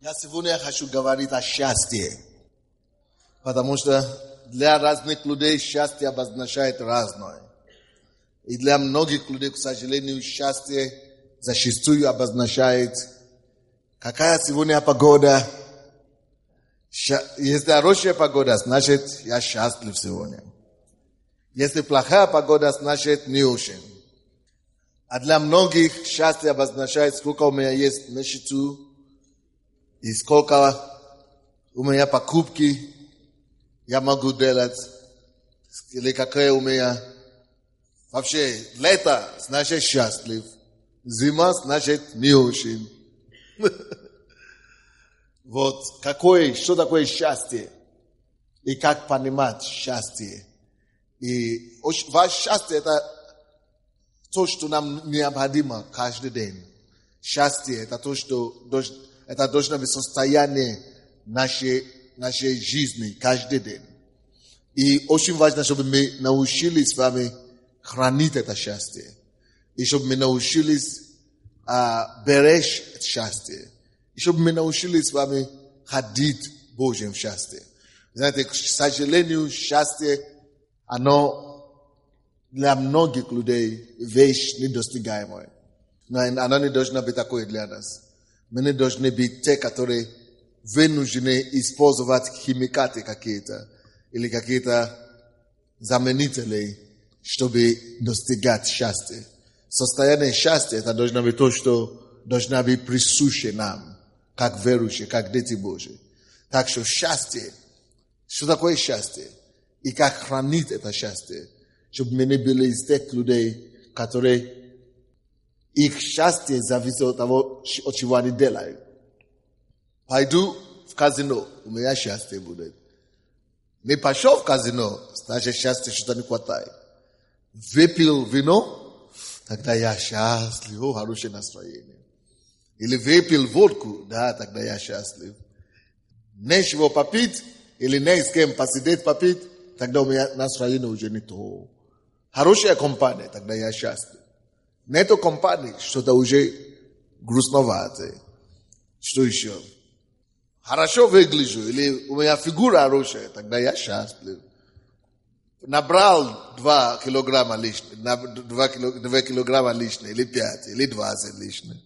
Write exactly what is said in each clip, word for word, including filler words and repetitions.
Я сегодня хочу говорить о счастье, потому что для разных людей счастье обозначает разное. И для многих людей, к сожалению, счастье зачастую обозначает, какая сегодня погода. Если хорошая погода, значит, я счастлив сегодня. Если плохая погода, значит, не очень. А для многих счастье обозначает, сколько у меня есть на счету, и сколько у меня покупки я могу делать, или какая у меня... Вообще, лето значит счастлив, зима значит не очень. Вот, какое, что такое счастье? И как понимать счастье? И ваше счастье это то, что нам необходимо каждый день. Счастье это то, что это должно быть состояние нашей, нашей жизни каждый день. И очень важно, чтобы мы научились с вами хранить это счастье. И чтобы мы научились а, беречь счастье. И чтобы мы научились с вами ходить в Божьем счастье. Знаете, к сожалению, счастье, оно для многих людей вещь недостигаемая. Но оно не должно быть такое для нас. Мы не должны быть те, которые вынуждены использовать химикаты какие-то или какие-то заменители, чтобы достигать счастья. Состояние счастья это должно быть то, что должно быть присуще нам, как верующие, как дети Божьи. Так что счастье, что такое счастье? И как хранить это счастье? Чтобы мы не были из тех людей, которые их счастье зависит от того, от чего они делают. Пойду в казино, у меня счастье будет. Не пошел в казино, значит счастья что-то не хватает. Выпил вино, тогда я счастлив, о, хорошее настроение. Или выпил водку, да, тогда я счастлив. Нечего попить, или не с кем посидеть попить, тогда у меня настроение уже не то. Хорошая компания, тогда я счастлив. Нету компании, что-то уже грустноватое. Что еще? Хорошо выгляжу, или у меня фигура хорошая, тогда я счастлив. Набрал два килограмма лишних, два, кило, два килограмма лишних, или пять, или двадцать лишних.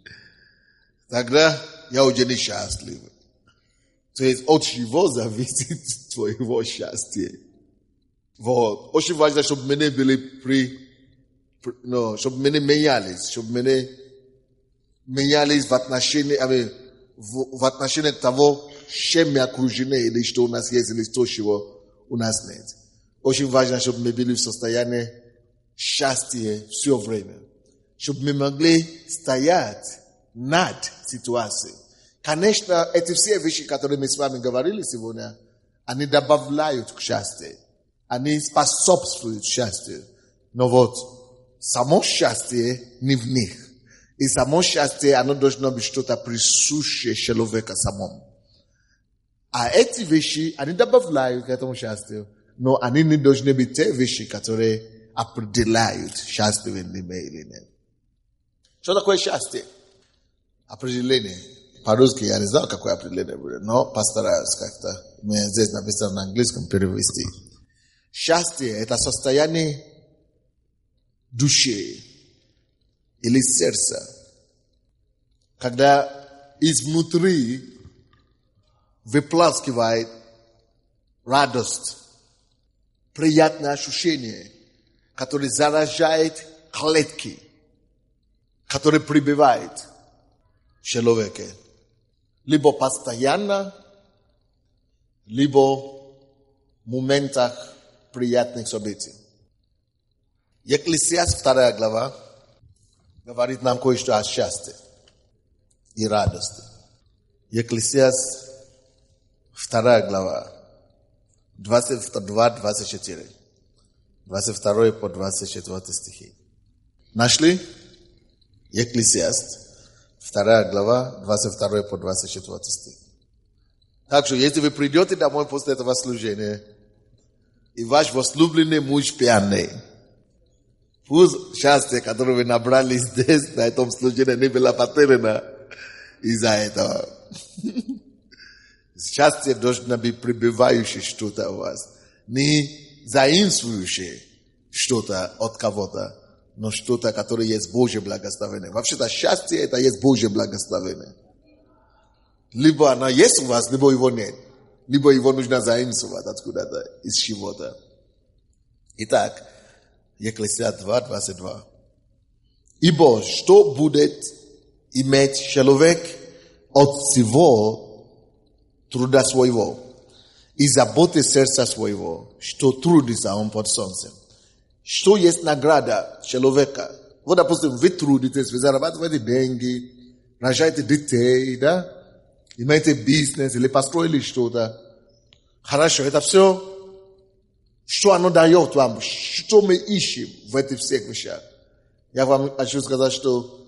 Тогда я уже несчастлив. То есть от чего зависит твоего счастья? Вот. Очень важно, чтобы мы не были при... No, чтобы мы не менялись, чтобы мы не менялись в отношении, в, в отношении того, чем мы окружены, или что у нас есть, или то, чего у нас нет. Очень важно, чтобы мы были в состоянии счастья все время. Чтобы мы могли стоять над ситуацией. Конечно, эти все вещи, которые мы с вами говорили сегодня, они добавляют к счастью. Они способствуют счастью. Но вот, само счастье не в них. И само счастье, оно должно быть что-то присущее человеку самому. А эти вещи, они добавляют к этому счастью, но они не должны быть те вещи, которые определяют счастье или нет. Что такое счастье? Определение. По-русски я не знаю, какое определение будет, но постараюсь как-то. У меня здесь написано на английском перевести. Счастье – это состояние души или сердца, когда изнутри выплескивает радость, приятное ощущение, которое заражает клетки, которые пребывают в человеке. Либо постоянно, либо в моментах приятных событий. Екклесиаст вторая глава говорит нам кое-что о счастье и радости. Екклесиаст вторая глава, двадцать два двадцать четыре. двадцать два по двадцать четыре стихи. Нашли? Екклесиаст вторая глава, двадцать два по двадцать четыре стих. Так что, если вы придете домой после этого служения, и ваш возлюбленный муж пьяный, пусть счастье, которое вы набрали здесь, на этом служении, не было потеряно из-за этого. Счастье должно быть прибывающее что-то у вас. Не заимствующее что-то от кого-то, но что-то, которое есть Божье благословение. Вообще-то счастье это есть Божье благословение. Либо оно есть у вас, либо его нет. Либо его нужно заимствовать откуда-то, из чего-то. Итак, Екклесиаст два, двадцать два. Ибо что будет иметь человек от всего труда своего и заботы сердца своего, что трудится он под солнцем? Что есть награда человека? Вот, допустим, вы трудитесь, вы зарабатываете деньги, рожаете детей, да? Имеете бизнес или построили что-то. Хорошо, это все, что оно дает вам, что мы ищем в этих всех вещах. Я вам хочу сказать, что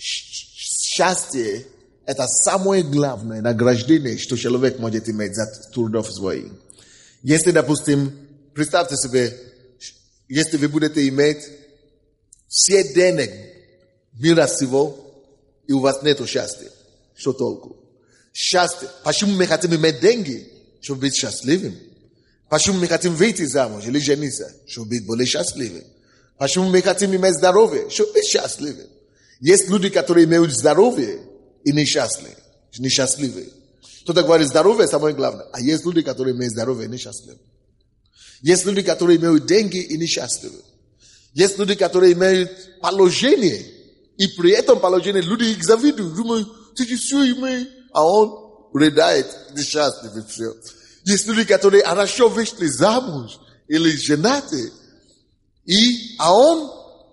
счастье – это самое главное награждение, что человек может иметь за трудов своих. Если, допустим, представьте себе, если вы будете иметь все денег мира сего, и у вас нет счастья, что толку? Счастье. Почему мы хотим иметь деньги? Чтобы быть счастливым. Почему мы хотим выйти замуж или жениться? Чтобы быть более счастливым. Почему мы хотим иметь здоровье? Чтобы быть счастливым. Есть люди, которые имеют здоровье и несчастливы. Несчастливые. Кто-то говорит, здоровье самое главное. А есть люди, которые имеют здоровье и несчастливы. Есть люди, которые имеют деньги и несчастливы. Есть люди, которые имеют положение. И при этом положение люди их завидуют. Думают, ты все имеешь. А он рыдает, несчастливый все. Есть люди, которые хорошо вышли замуж или женаты. И, а он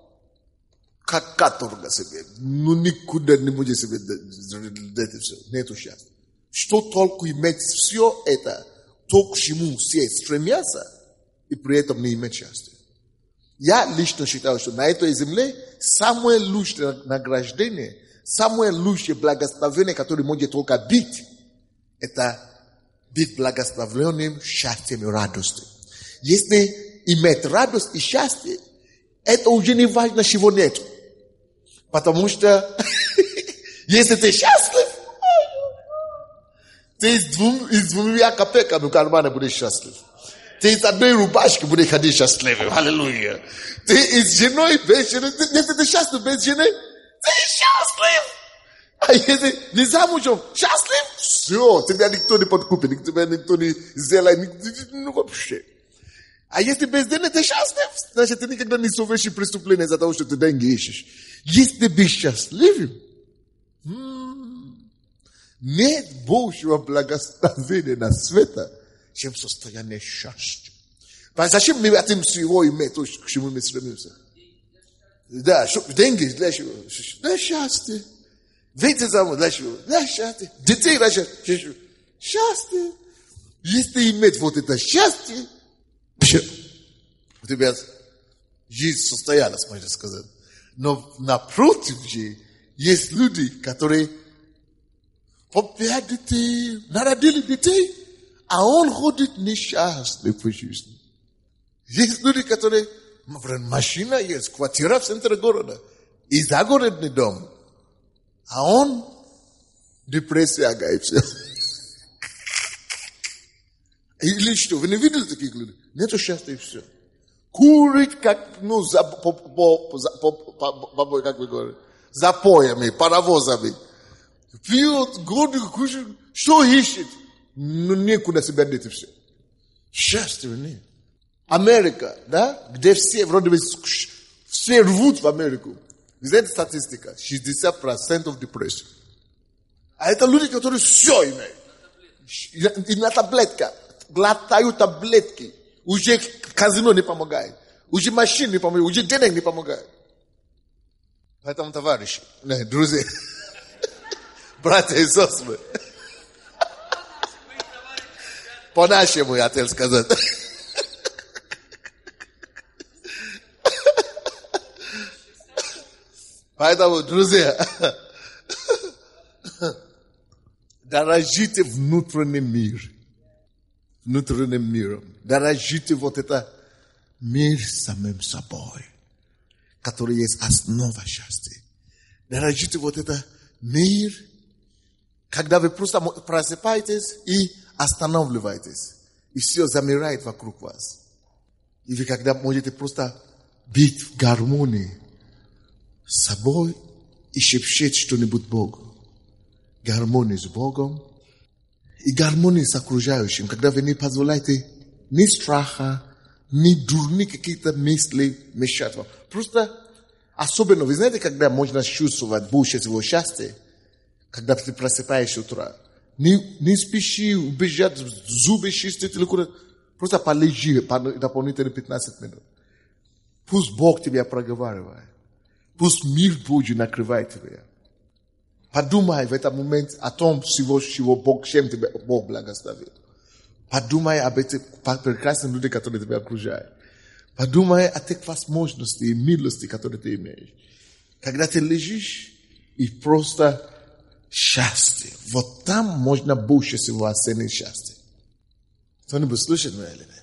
как каторга себе. Ну, никуда не может себе дать все. Нету счастья. Что толку иметь все это, то, к чему все стремятся, и при этом не иметь счастья. Я лично считаю, что на этой земле самое лучшее награждение, самое лучшее благословение, которое может только быть, это быть благословленным счастьем и радостью. Если иметь радость и счастье, это уже не важно, чего нет. Потому что если ты счастлив, ты с двумя копейками в кармане будешь счастлив. Ты с одной рубашкой будешь ходить счастливым. Аллилуйя. Ты с женой без жены. Если ты счастлив без жены, ты счастлив. А если не замужем, счастлив, все, тебя никто не подкупит, тебя никто не сделает, ну вообще. А если без денег ты счастлив, значит ты никогда не совершишь преступление из-за того, что ты деньги ищешь. Если ты счастливым, м-м, нет Божьего благословения на свете, чем состояние счастья. Зачем мы хотим всего иметь, то, к чему мы стремимся? Да, деньги для чего? Для счастья. Выйти замуж для чего? Для счастья. Детей для счастья. Счастье. Если иметь вот это счастье, у тебя жизнь состоялась, можно сказать. Но напротив же, есть люди, которые по пять детей, народили детей, а он ходит несчастный по жизни. Есть люди, которые, машина есть, квартира в центре города, и загородный дом, а он депрессия агается. Или что, вы не видели таких людей? Нету счастья и все. Курить, как, ну, за, по, по, по, по, по, по, как вы говорите, запоями, паровозами. Пьет, годы, кушает, что ищет? Ну, некуда себя деть и все. Счастья нет. Америка, да, где все, вроде бы, все рвут в Америку. Знаете статистика? шестьдесят процентов депрессии. А это люди, которые все имеют. И на таблетках. Глотают таблетки. Уже казино не помогает. Уже машин не помогает. Уже денег не помогает. Поэтому, товарищи, друзья, братья и сестры, по-нашему я хотел сказать. Поэтому, друзья, дорожите внутренним миром. Внутренним миром. Дорожите вот это мир самим собой, который есть основа счастья. Дорожите вот это мир, когда вы просто просыпаетесь и останавливаетесь, и все замирает вокруг вас. И вы когда можете просто быть в гармонии с собой и шепчать что-нибудь Богу. Гармонии с Богом и гармонии с окружающим, когда вы не позволяете ни страха, ни дурные какие-то мысли мешать вам. Просто особенно, вы знаете, когда можно чувствовать больше всего счастья, когда ты просыпаешься утра. Не, не спеши убежать, зубы чистить или куда-то. Просто полежи дополнительные пятнадцать минут. Пусть Бог тебя проговаривает. Пусть мир Божий накрывает тебя. Подумай в этот момент о том, всего, чего Бог, чем тебя Бог благословил. Подумай об этих прекрасных людях, которые тебя окружают. Подумай о тех возможностях и милости, которые ты имеешь. Когда ты лежишь и просто счастье. Вот там можно больше всего оценить счастье. Кто-нибудь слышит меня или нет?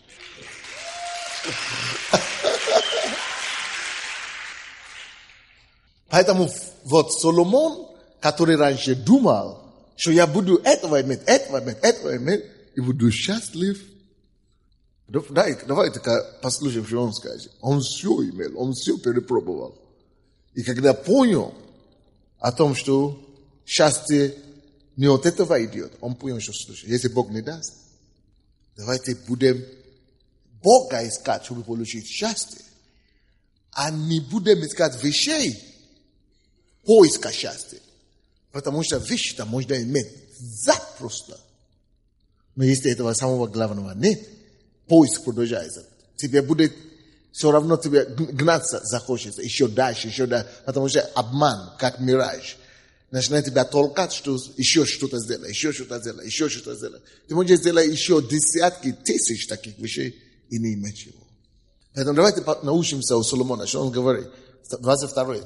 Поэтому вот Соломон, который раньше думал, что я буду этого иметь, этого иметь, этого иметь, и буду счастлив. Давайте, давайте послушаем, что он скажет. Он все имел, он все перепробовал. И когда понял о том, что счастье не от этого идет, он понял, что слушай, если Бог не даст, давайте будем Бога искать, чтобы получить счастье, а не будем искать вещей, поиска счастья. Потому что вещи-то можно иметь запросто. Но если этого самого главного нет, поиск продолжается. Тебе будет все равно тебе гнаться захочется еще дальше, еще дальше. Потому что обман, как мираж, начинает тебя толкать, что еще что-то сделай, еще что-то сделай, еще что-то сделай. Ты можешь сделать еще десятки тысяч таких вещей и не иметь его. Поэтому давайте научимся у Соломона, что он говорит. двадцать второй.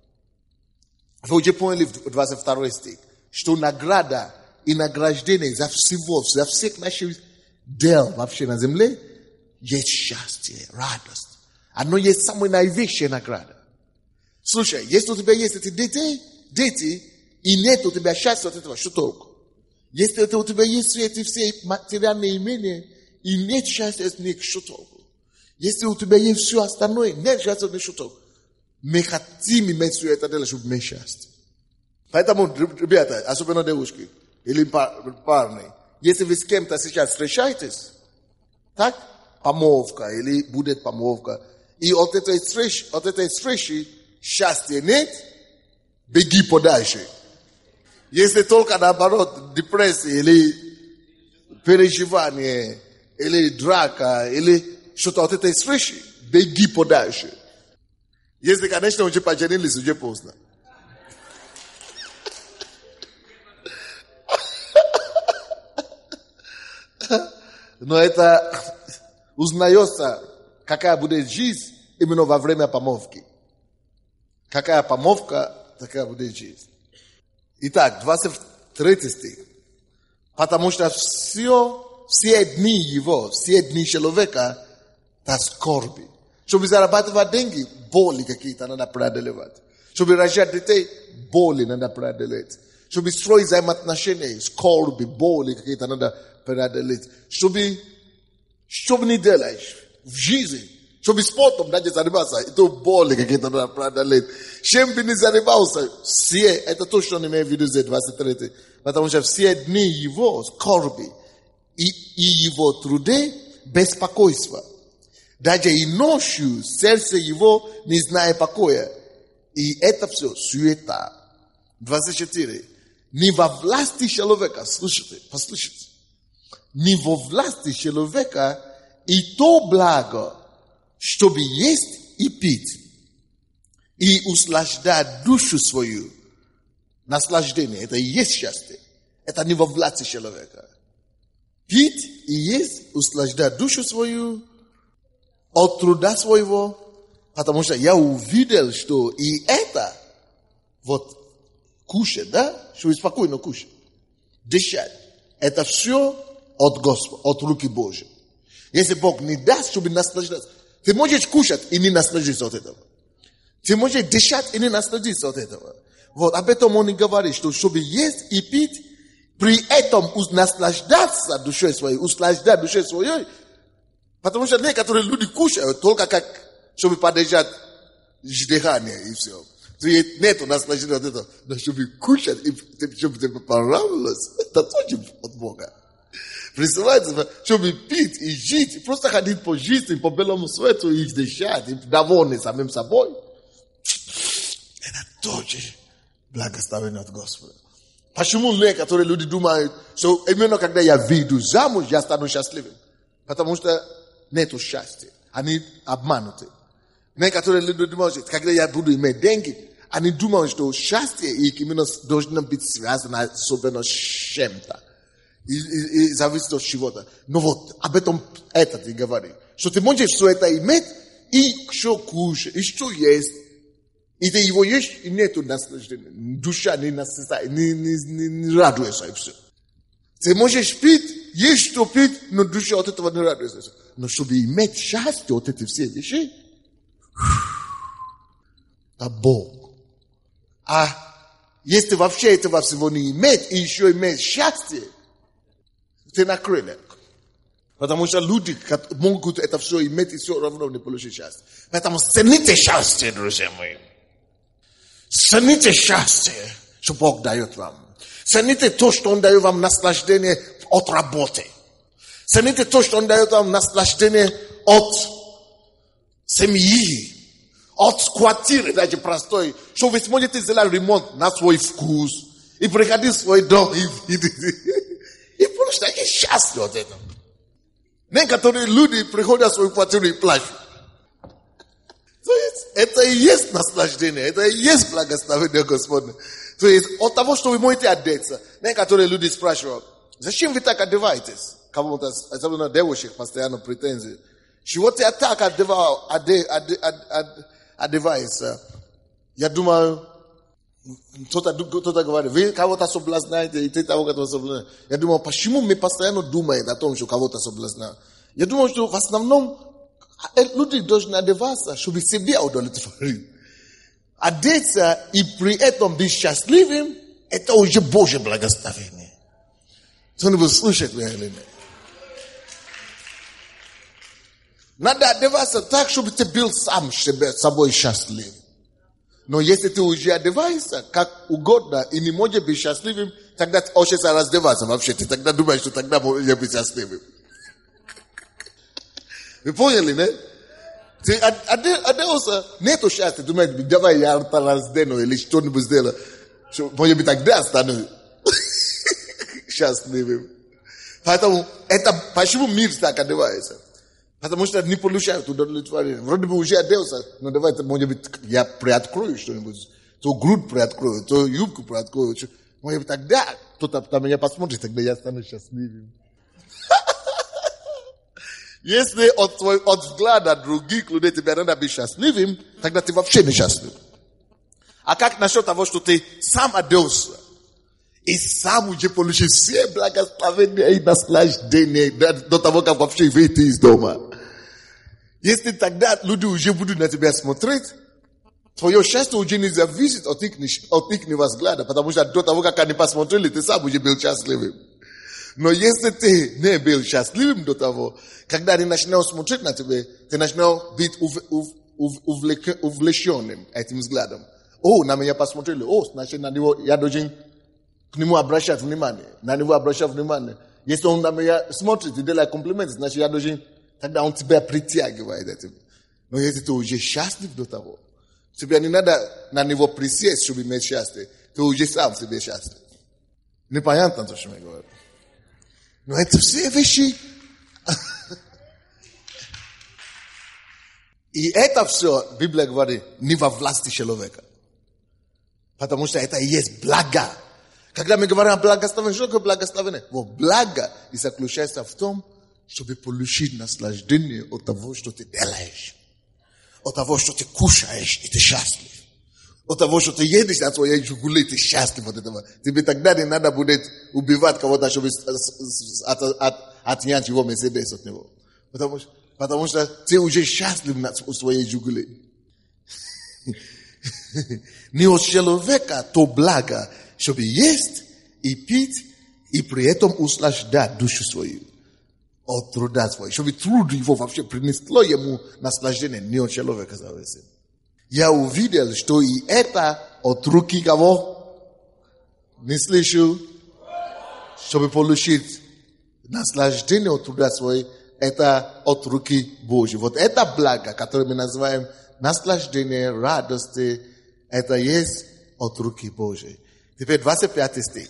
Вы уже поняли в двадцать второй стих, что награда и награждение за всего, за всех наших дел вообще на земле есть счастье, радость. Оно есть самая наивысшая награда. Слушай, если у тебя есть эти дети, дети, и нет у тебя счастья от этого, что толку? Если у тебя есть эти все материальные имения, и нет счастья от них, что толку? Если у тебя есть все остальное, нет счастья от них, что толку? Мы хотим иметь все это дело, чтобы иметь счастье. Поэтому, ребята, особенно девушки или парни, если вы с кем-то сейчас встречаетесь, так, помолвка или будет помолвка, и от этой встречи, от этой встречи счастья нет, беги подальше. Если только наоборот, депрессия или переживание, или драка, или что-то от этой встречи, беги подальше. Если, конечно, уже поженились, уже поздно. Но это узнается, какая будет жизнь именно во время помолвки. Какая помолвка, такая будет жизнь. Итак, двадцать третий стих. Потому что все, все дни его, все дни человека, это скорби. Чтобы зарабатывать деньги, боли какие-то надо преодолевать. Чтобы рожать детей, боли надо преодолеть. Чтобы строить взаимоотношения, скорби, боли какие-то надо преодолеть. Чтобы, чтобы не делаешь в жизни, чтобы спортом даже заниматься, это боли какие-то надо преодолеть. Чем бы не занимался, все, это то, что он имеет в виду здесь, двадцать третий. Потому что все дни его скорби и, и его труды беспокойства. Даже и ночью сердце его не знает покоя. И это все суета. двадцать четыре. Не во власти человека, слушайте, послушайте. Не во власти человека и то благо, чтобы есть и пить, и услаждать душу свою. Наслаждение, это и есть счастье. Это не во власти человека. Пить и есть, услаждать душу свою от труда своего, потому что я увидел, что и это, вот, кушать, да, чтобы спокойно кушать, дышать, это все от Господа, от руки Божьей. Если Бог не даст, чтобы наслаждаться, ты можешь кушать и не насладиться от этого. Ты можешь дышать и не насладиться от этого. Вот, об этом он и говорит, что чтобы есть и пить, при этом наслаждаться душой своей, услаждать душой своей. Потому что некоторые люди кушают только как, чтобы поддержать дыхание и все. То есть нету наслаждения от этого. Но чтобы кушать, и чтобы тебе понравилось, это тоже от Бога. Представляете, чтобы пить и жить, и просто ходить по жизни, по белому свету и дышать, и довольны самим собой. Это тоже благословение от Господа. Почему некоторые люди думают, что именно когда я выйду замуж, я стану счастливым? Потому что нету счастья. Они обмануты. Некоторые люди думают, что когда я буду иметь деньги, они думают, что счастье их именно должно быть связано особенно с чем-то. И, и, и зависит от чего-то. Но вот об этом этот и говорит. Что ты можешь все это иметь, и еще кушать, и что есть. И ты его ешь, и нету наслаждения. Душа не насыщается, не, не, не, не радуется, и все. Ты можешь пить, есть что пить, но душа от этого не радуется. Но чтобы иметь счастье от этих всех вещей, а Бог. А если вообще этого всего не иметь, и еще иметь счастье, ты на крыльях. Потому что люди могут это все иметь и все равно не получить счастье. Поэтому цените счастье, друзья мои. Цените счастье, что Бог дает вам. Цените то, что Он дает вам наслаждение от работы. Цените то, что Он дает вам наслаждение от семьи. От квартиры, даже простой. Что вы сможете сделать ремонт на свой вкус. И приходить в свой дом. И, и, и просто счастье от этого. Некоторые люди приходят в свою квартиру и плачут. То есть, это и есть наслаждение. Это и есть благословение Господне. То есть, от того, что вы можете одеться. Некоторые люди спрашивают, зачем вы так одеваетесь? Кому-то, особенно девушек, постоянно претензии. Чего ты так одевал, оде, оде, оде, одевается? Я думаю, кто-то, кто-то говорит, вы кого-то соблазняете, и ты того, кого-то соблазняешь. Я думаю, почему мы постоянно думаем о том, что кого-то соблазняют? Я думаю, что в основном люди должны одеваться, чтобы себе удовлетворить. Одеться и при этом быть счастливым, это уже Божье благословение. Кто-нибудь слышит меня или нет? Надо одеваться так, чтобы ты был сам собой счастлив. Но если ты уже одеваешься как угодно и не можешь быть счастливым, тогда ты хочется раздеваться вообще. Ты тогда думаешь, что тогда можешь быть счастливым. Вы поняли, не? Ты оделся, нету счастья. Думаешь, давай я раздену или что-нибудь сделаю. Может быть, тогда стану счастливым. Поэтому это почему мир так одевается? Потому что не получают удовлетворение. Вроде бы уже оделся, но давайте, может быть, я приоткрою что-нибудь. То грудь приоткрою, то юбку приоткрою. Может быть, тогда кто-то на меня посмотрит, тогда я стану счастливым. Если от, от взгляда других людей тебе надо быть счастливым, тогда ты вообще не счастлив. А как насчет того, что ты сам оделся? И сам уже получил все благословения и наслаждения до того, как вообще выйти из дома. Если тогда люди уже будут на тебя смотреть, твое счастье уже не зависит от их, от их взгляда, потому что до того, как они посмотрели, ты сам уже был счастливым. Но если ты не был счастливым до того, когда они начинают смотреть на тебя, ты начинаешь быть ув, ув, ув, увлек, увлеченным этим взглядом. О, на меня посмотрели, о, значит, на него я должен к нему обращать внимание. На него обращать внимание. Если он на меня смотрит и делает комплименты, значит, я должен, тогда он тебя притягивает этим. Но если ты уже счастлив до того, тебе не надо на него присесть, чтобы иметь счастье. Ты уже сам себе счастлив. Непонятно то, что я говорю. Но это все вещи. И это все, Библия говорит, не во власти человека. Потому что это и есть благо. Когда мы говорим о благословении, что такое благословение? Вот благо и заключается в том, чтобы получить наслаждение от того, что ты делаешь. От того, что ты кушаешь, и ты счастлив. От того, что ты едешь на своей жигуле, ты счастлив от этого. Тебе тогда не надо будет убивать кого-то, чтобы от, от, отнять его Мерседес от него. Потому, потому что ты уже счастлив на своей жигуле. Не от человека то благо, чтобы есть и пить и при этом услаждать душу свою от труда своего, чтобы труд его вообще принесло ему наслаждение, не от человека зависит. Я увидел, что и это от руки кого? Не слышу? Чтобы получить наслаждение от труда своего, это от руки Божьей. Вот это благо, которое мы называем наслаждение, радости, это есть от руки Божьей. Теперь двадцать пятый стих.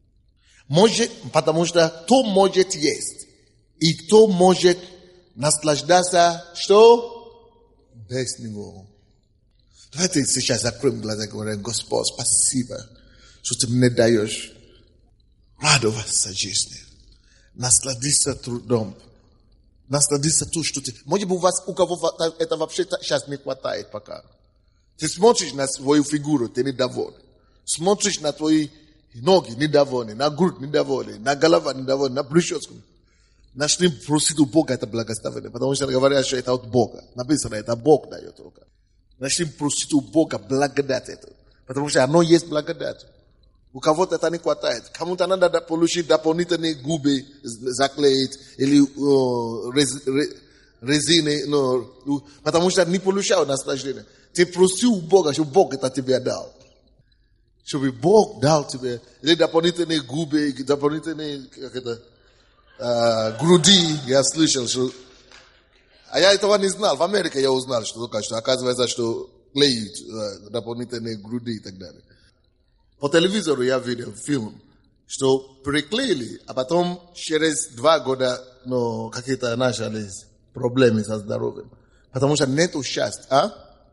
Может, потому что кто может есть, и кто может наслаждаться, что? Без него. Давайте сейчас закроем глаза и говорим: Господь, спасибо, что ты мне даешь радоваться жизнью, насладиться трудом, насладиться то, что ты... Может быть, у вас, у кого это вообще сейчас не хватает пока. Ты смотришь на свою фигуру, ты недоволен. Смотришь на твои ноги, недовольны, на грудь недовольны, на голова недовольны, на брюшечку. Начни просить у Бога это благословение, потому что говорят, что это от Бога. Написано, это Бог дает только. Начни просить у Бога благодать это, потому что оно есть благодать. У кого-то это не хватает. Кому-то надо получить дополнительные губы заклеить или uh, рез, резины, ну, потому что не получал наслаждение. Ты просил у Бога, чтобы Бог это тебе дал. Чтобы Бог дал тебе или дополнительные губы, дополнительные как это, uh, груди, я слышал, что... А я этого не знал. В Америке я узнал, что только что оказывается, что клеют uh, дополнительные груди и так далее. По телевизору я видел фильм, что приклеили, а потом через два года ну, какие-то начались проблемы со здоровьем. Потому что нету счастья. А?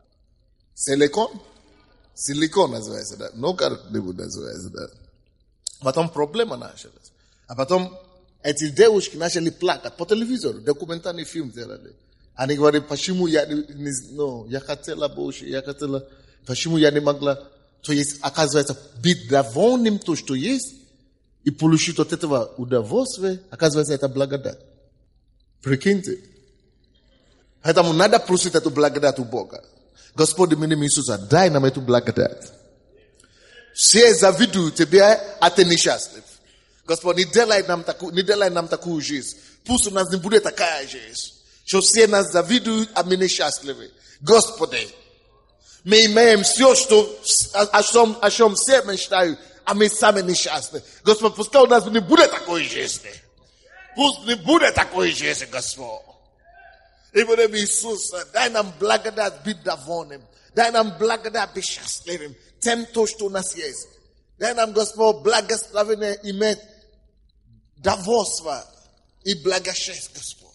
Силикон? Силикон называется, да. Ну, как-нибудь называется, да. Потом проблема началась. А потом эти девушки начали плакать по телевизору. Документальный фильм делали. Они говорят, почему я не, ну, я хотела больше, я хотела, почему я не могла... То есть, оказывается, быть довольным то, что есть, и получить от этого удовольствие, оказывается, это благодать. Прикиньте. Поэтому надо просить эту благодать у Бога. Господь именем Иисуса, дай нам эту благодать. Все завидуют тебя, а ты несчастлив. Господь, не делай нам такую, не делай нам такую жизнь. Пусть у нас не будет такая жизнь. Что все нас завидуют, а мы несчастливы. Господи, мы имеем все, что, о, чем, о чем все мечтают, а мы сами несчастны. Господь, пускай у нас не будет такой жизни. Пусть не будет такой жизни, Господь. Именем Иисуса, дай нам благодать быть довольным. Дай нам благодать быть счастливым. Тем то, что у нас есть. Дай нам, Господь, благословение иметь довольство и благочестие, Господь.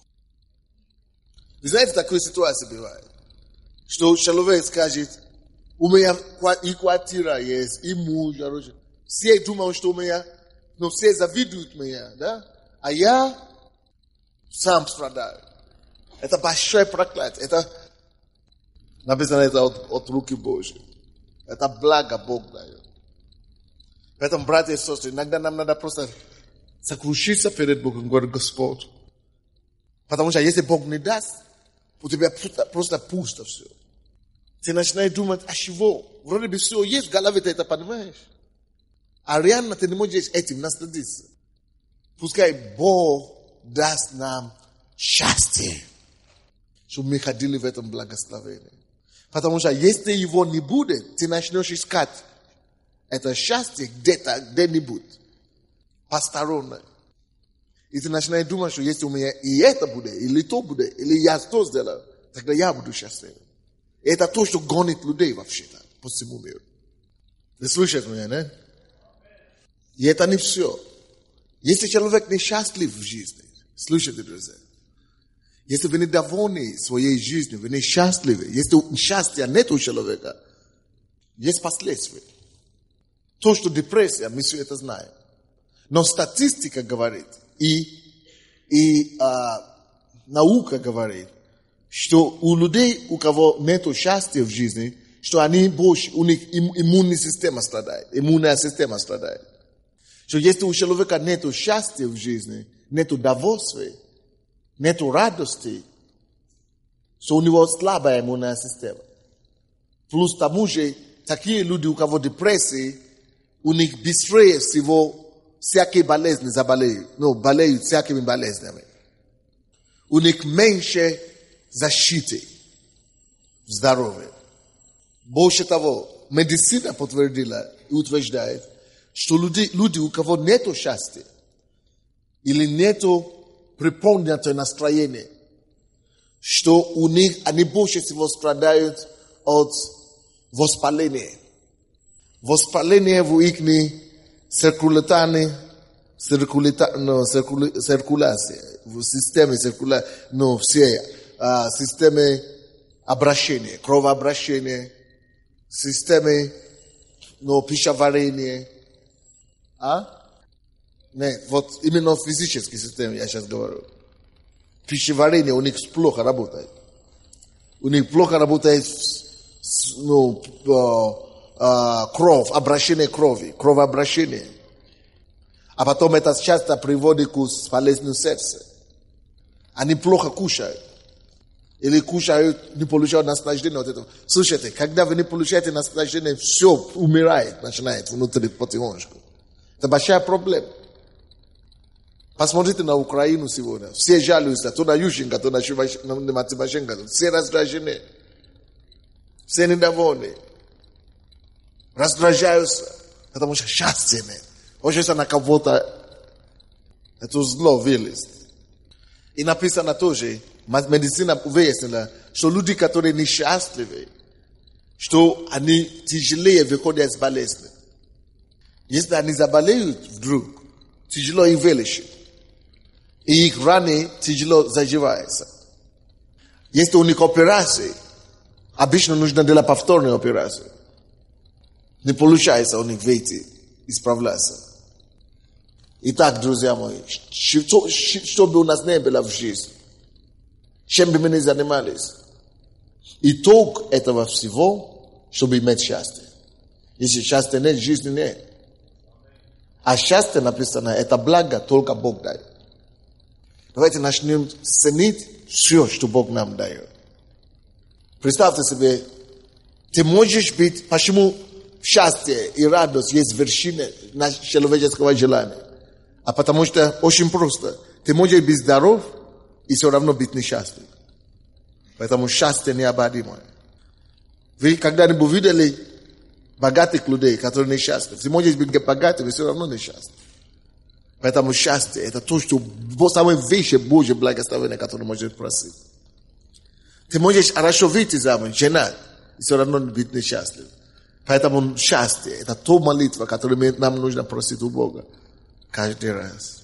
Вы знаете, такую ситуацию бывает. Что человек скажет, у меня и квартира есть, и муж, и все думают, что у меня, но все завидуют меня, да? А я сам страдаю. Это большое проклятие. Это написано это от, от руки Божьей. Это благо Бог дает. Поэтому, братья и сестры, иногда нам надо просто сокрушиться перед Богом, говорить, Господь. Потому что если Бог не даст, у тебя просто пусто все. Ты начинаешь думать, а чего? Вроде бы все есть, в голове ты это понимаешь. А реально ты не можешь этим насладиться. Пускай Бог даст нам счастье, чтобы мы ходили в этом благословении. Потому что если его не будет, ты начнешь искать это счастье где-то, где-нибудь, посторонне. И ты начинаешь думать, что если у меня и это будет, или то будет, или я то сделаю, тогда я буду счастливым. И это то, что гонит людей вообще-то по всему миру. Вы слышите меня, не? И это не все. Если человек не счастлив в жизни, слушайте, друзья, если вы не довольны своей жизнью, вы не счастливы, если счастья нет у человека, есть последствия. То, что депрессия, мы все это знаем. Но статистика говорит, и, и а, наука говорит, что у людей, у кого нет счастья в жизни, что они больше, у них иммунная система страдает, иммунная система страдает. Что если у человека нет счастья в жизни, нет удовольствия, нет радости, что у него слабая иммунная система. Плюс тому же, такие люди, у кого депрессия, у них быстрее всего всякие болезни заболеют. Ну, болеют всякими болезнями. У них меньше защиты в здоровье. Больше того, медицина подтвердила и утверждает, что люди, люди, у кого нет счастья или нет приподнятого настроения, что у них, они больше всего страдают от воспаления. Воспаление в их циркуляторной циркуляции, в системе циркуляции, ну, все а, системы обращения, кровообращения, системы, ну, пищеварения. А? Нет, вот именно в физической системе я сейчас говорю. Пищеварение у них плохо работает. У них плохо работает, ну, кровь, обращение крови, кровообращение. А потом это часто приводит к болезни сердца. Они плохо кушают. Или кушают, не получают наслаждение от этого. Слушайте, когда вы не получаете наслаждение, все умирает, начинает внутри потихонечку. Это большая проблема. Посмотрите на Украину сегодня. Все жалуются, то на Ющенко, то на Тимошенко. Все раздражены. Все недовольны. Раздражаются, потому что счастья нет. Хочется на кого-то это зло вылезть. И написано тоже, медицина выяснила, что люди, которые несчастливы, что они тяжелее выходят из болезни. Если они заболеют вдруг, тяжело их вылечить. И их раны тяжело заживаются. Если у них операции, обычно нужно делать повторную операцию. Не получается у них выйти, исправляться. Итак, друзья мои, что, что бы у нас не было в жизни, чем бы мы ни занимались, итог этого всего, чтобы иметь счастье. Если счастья нет, жизни нет. А счастье, написано, это благо только Бог дает. Давайте начнем ценить все, что Бог нам дает. Представьте себе, ты можешь быть, почему счастье и радость есть вершина человеческого желания? А потому что очень просто. Ты можешь быть здоров и все равно быть несчастлив. Поэтому счастье необходимо. Вы когда-нибудь видели богатых людей, которые несчастливы? Ты можешь быть богатым и все равно несчастлив. Поэтому счастье – это то, что самое высшее Божье благословение, которое можешь просить. Ты можешь хорошо выйти замуж, женат, и все равно быть несчастлив. Поэтому счастье – это то молитва, которую нам нужно просить у Бога каждый раз.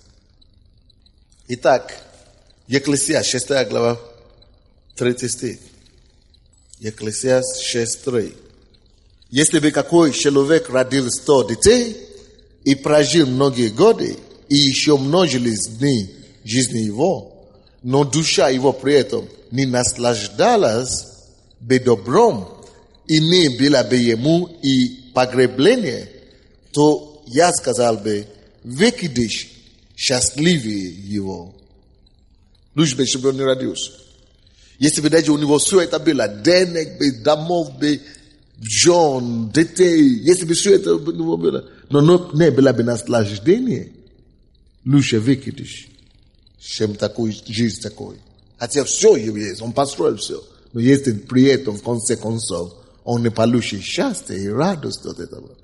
Итак, Екклесиаст, шестая глава, третий стих. Екклесиаст шесть три. Если бы какой человек родил сто детей и прожил многие годы, и еще множились дни жизни его, но душа его при этом не наслаждалась бы добром, и не было бы ему и погребление, то я сказал бы, выкидыш счастливее его. Лучше бы, чтобы он не родился. Если бы даже у него все это было, денег бы, домов бы, жен, детей, если бы все это было, но не было бы наслаждение, лучше выкидыш, чем такой жизнь такой. Хотя все есть, он построил все, но если при этом в конце концов он не получит счастье и радость от этого,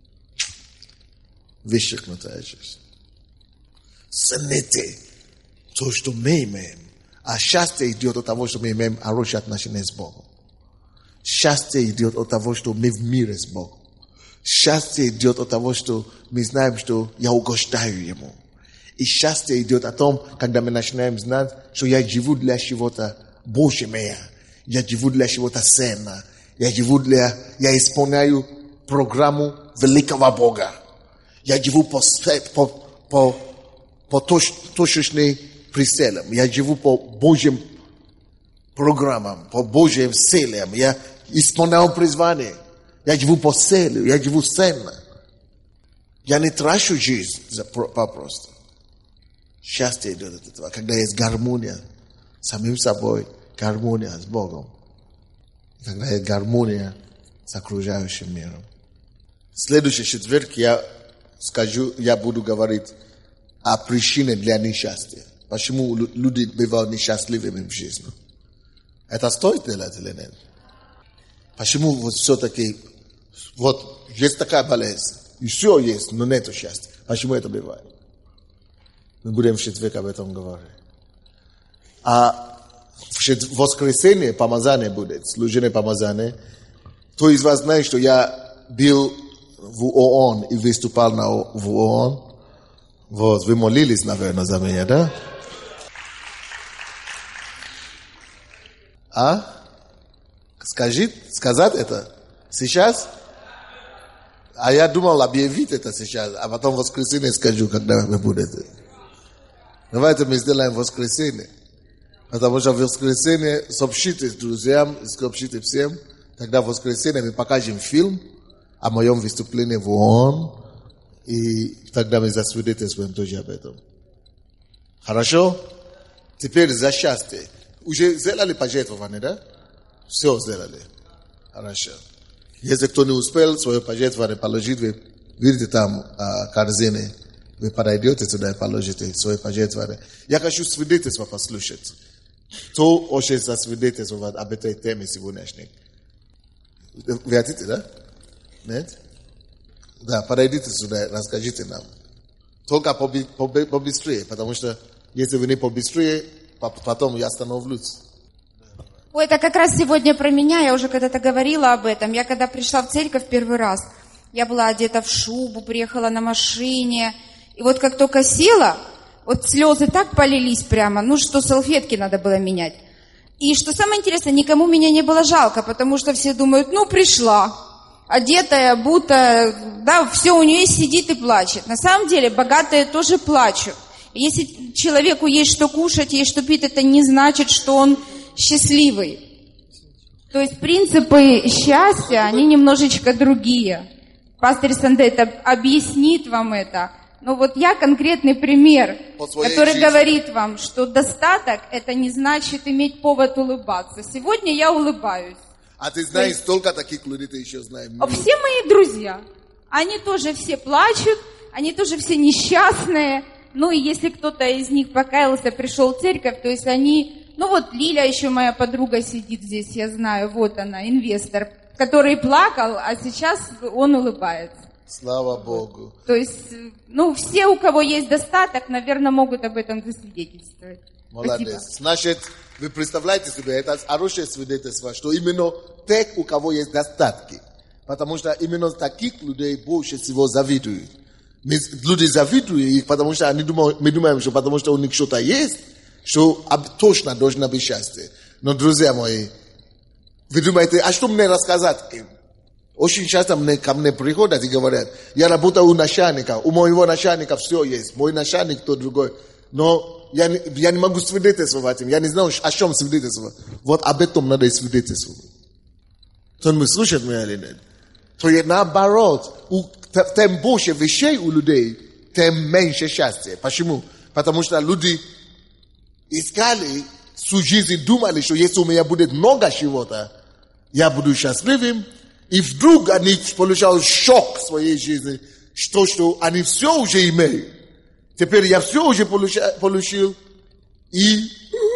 вычеркнутая жизнь. Цените то, что мы имеем. А счастье идет от того, что мы имеем хорошие отношения с Богом. Счастье идет от того, что мы в мире с Богом. Счастье идет от того, что мы знаем, что я угождаю Ему. И счастье идет о том, когда мы начинаем знать, что я живу для чего-то больше меня. Я живу для чего-то ценного. Я живу для... Я исполняю программу великого Бога. Я живу по, по, по, по точ, точечным прицелам. Я живу по Божьим программам, по Божьим целям. Я исполняю призвание. Я живу по целью. Я живу ценно. Я не трачу жизнь попросту. Счастье идет от этого. Когда есть гармония с самим собой, гармония с Богом. Когда есть гармония с окружающим миром. В следующий четверг я скажу, я буду говорить о причине для несчастья. Почему люди бывают несчастливыми в жизни? Это стоит делать или нет? Почему вот все-таки, вот есть такая болезнь, и все есть, но нету счастья. Почему это бывает? Мы будем в четверг об этом говорить. А в воскресенье помазание будет, служение помазания. Кто из вас знает, что я был в ООН и выступал на, в ООН? Вот, вы молились, наверное, за меня, да? А? Скажи, сказать это сейчас? А я думал объявить это сейчас, а потом в воскресенье скажу, когда вы будете. Давайте мы сделаем воскресенье. Потому что в воскресенье сообщите друзьям, сообщите всем. Тогда в воскресенье мы покажем фильм о моем выступлении в ООН. И тогда мы засвидетельствуем тоже об этом. Хорошо? Теперь за счастье. Уже сделали пожертвование, да? Все сделали. Хорошо. Если кто не успел свое пожертвование положить, вы видите там а, корзины. Вы подойдете туда и положите свое пожертвование. Я хочу свидетельство послушать. Кто очень засвидетельствовать об этой теме сегодняшней? Вы хотите, да? Нет? Да, подойдите сюда, расскажите нам. Только побыстрее, потому что если вы не побыстрее, потом я остановлюсь. Ой, это как раз сегодня про меня, я уже когда-то говорила об этом. Я когда пришла в церковь первый раз, я была одета в шубу, приехала на машине. И вот как только села, вот слезы так полились прямо, ну что салфетки надо было менять. И что самое интересное, никому меня не было жалко, потому что все думают, ну пришла, одетая, обутая, да, все у нее сидит и плачет. На самом деле богатые тоже плачут. И если человеку есть что кушать, есть что пить, это не значит, что он счастливый. То есть принципы счастья, они немножечко другие. Пастор Санде это объяснит вам это. Но вот я конкретный пример, который жизни говорит вам, что достаток это не значит иметь повод улыбаться. Сегодня я улыбаюсь. А ты знаешь, есть, столько таких людей ты еще знаешь. Все мои друзья, они тоже все плачут, они тоже все несчастные. Ну и если кто-то из них покаялся, пришел в церковь, то есть они... Ну вот Лиля еще моя подруга сидит здесь, я знаю, вот она, инвестор, который плакал, а сейчас он улыбается. Слава Богу. То есть, ну все, у кого есть достаток, наверное, могут об этом засвидетельствовать. Молодец. Спасибо. Значит, вы представляете себе, это хорошее свидетельство, что именно те, у кого есть достатки. Потому что именно таких людей больше всего завидуют. Мы, люди завидуют их, потому что они думают, мы думаем, что потому что у них что-то есть, что точно должно быть счастье. Но, друзья мои, вы думаете, а что мне рассказать им? Очень часто мне, ко мне приходят и говорят, я работаю у начальника, у моего начальника все есть, мой начальник кто другой. Но я не, я не могу свидетельствовать им, я не знаю, о чем свидетельствовать. Вот об этом надо свидетельствовать. Кто-нибудь слушает меня или нет? То есть наоборот, у, тем больше вещей у людей, тем меньше счастья. Почему? Потому что люди искали всю жизнь, думали, что если у меня будет много чего-то, я буду счастливым. И вдруг они получают шок в своей жизни, что, что они все уже имеют. Теперь я все уже получил. И,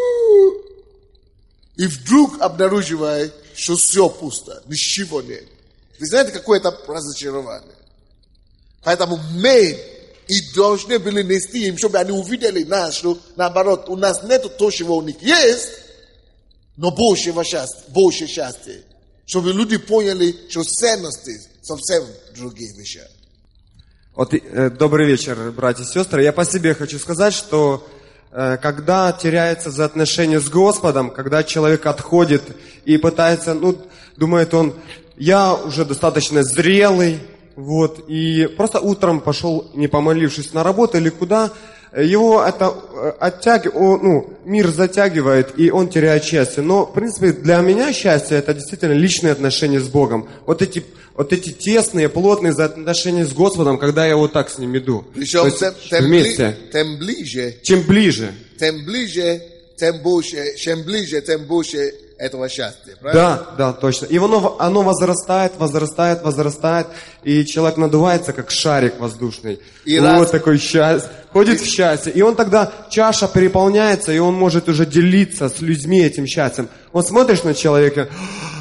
и вдруг обнаруживаю, что все пусто, ничего нет. Вы знаете, какое это разочарование? Поэтому мы и должны были нести им, чтобы они увидели нас, что наоборот, у нас нет того, чего у них есть, но больше счастья. Больше счастья. Чтобы люди поняли, что ценности совсем другие вещи. Вот, э, добрый вечер, братья и сестры. Я по себе хочу сказать, что э, когда теряется взаимоотношение с Господом, когда человек отходит и пытается, ну, думает он, я уже достаточно зрелый, вот, и просто утром пошел, не помолившись на работу или куда, его это оттягивает, ну, мир затягивает, и он теряет счастье. Но, в принципе, для меня счастье – это действительно личные отношения с Богом. Вот эти, вот эти тесные, плотные отношения с Господом, когда я вот так с ним иду. Причем тем, тем, вместе. Бли, тем ближе, чем ближе, тем ближе, тем больше, чем ближе, тем больше этого счастья, правильно? Да, да, точно. И оно, оно возрастает, возрастает, возрастает, и человек надувается, как шарик воздушный. И вот раз- такой счастье, ходит в счастье. И он тогда, чаша переполняется, и он может уже делиться с людьми этим счастьем. Он смотришь на человека,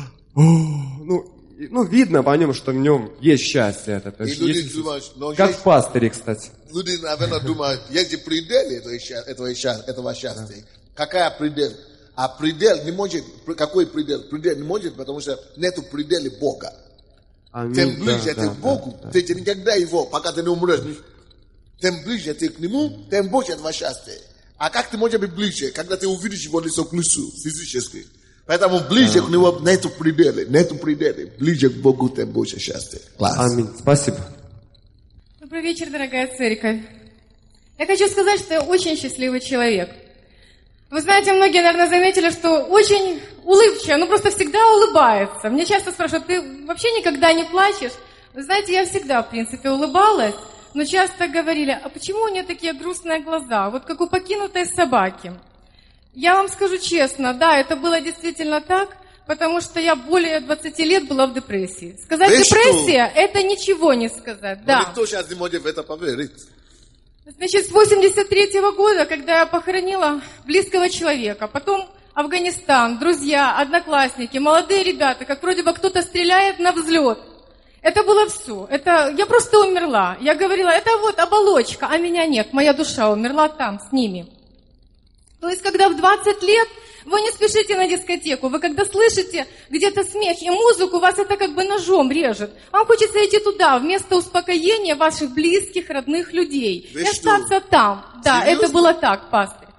ну, ну, видно по нему, что в нем есть счастье это. То И есть люди есть- думают, но как есть- в пастыре, кстати. люди, наверное, думают, есть же предел этого, сча- этого, сча- этого счастья. Какая предел? А предел не может, какой предел? Предел не может, потому что нету предела Бога. Аминь. Тем Да, ближе да, ты к да, Богу, да. ты никогда его, пока ты не умрешь, тем ближе ты к Нему, тем больше этого счастья. А как ты можешь быть ближе, когда ты увидишь его лицо к лицу, физически? Поэтому ближе к Нему нету предела, нету предела. Ближе к Богу, тем больше счастья. Класс. Аминь. Спасибо. Добрый вечер, дорогая церковь. Я хочу сказать, что я очень счастливый человек. Вы знаете, многие, наверное, заметили, что очень улыбчивая, ну просто всегда улыбается. Мне часто спрашивают, ты вообще никогда не плачешь? Вы знаете, я всегда, в принципе, улыбалась, но часто говорили, а почему у нее такие грустные глаза, вот как у покинутой собаки? Я вам скажу честно, да, это было действительно так, потому что я более двадцати лет была в депрессии. Сказать Ты что? депрессия, это ничего не сказать, Но да. никто сейчас не может в это поверить. Значит, с восемьдесят третьего года, когда я похоронила близкого человека, потом Афганистан, друзья, одноклассники, молодые ребята, как вроде бы кто-то стреляет на взлет. Это было все. Это, я просто умерла. Я говорила, это вот оболочка, а меня нет. Моя душа умерла там, с ними. То есть, когда в двадцать лет вы не спешите на дискотеку, вы когда слышите где-то смех и музыку, вас это как бы ножом режет. Вам хочется идти туда, вместо успокоения ваших близких, родных людей. Вы И что? остаться там. Да, Серьезно? это было так, пастырь.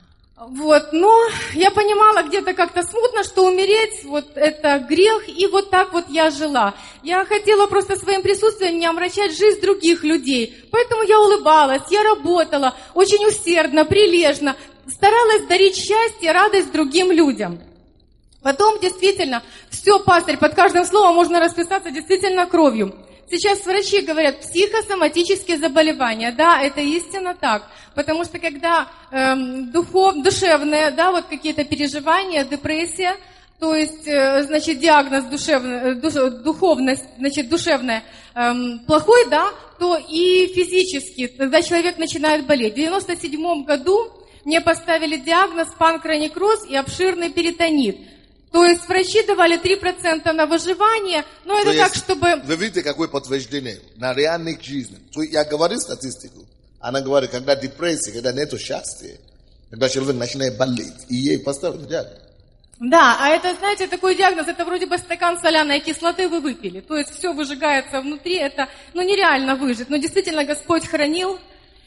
Вот, но я понимала где-то как-то смутно, что умереть, вот это грех, и вот так вот я жила. Я хотела просто своим присутствием не омрачать жизнь других людей, поэтому я улыбалась, я работала очень усердно, прилежно, старалась дарить счастье, радость другим людям. Потом действительно, все, пастырь, под каждым словом можно расписаться действительно кровью. Сейчас врачи говорят, психосоматические заболевания. Да, это истинно так. Потому что когда эм, духов, душевные, да, вот какие-то переживания, депрессия, то есть, э, значит, диагноз душевный, душ, духовность, значит, душевная, эм, плохой, да, то и физически, тогда человек начинает болеть. В девяносто седьмом году мне поставили диагноз панкреонекроз и обширный перитонит. То есть врачи давали три процента на выживание, но То это есть, так, чтобы... Вы видите, какое подтверждение на реальных жизнях. То есть я говорю статистику. Она говорит, когда депрессия, когда нету счастья, когда человек начинает болеть, и ей поставили диагноз. Да, а это, знаете, такой диагноз, это вроде бы стакан соляной кислоты вы выпили. То есть все выжигается внутри, это ну, нереально выжить. Но действительно Господь хранил.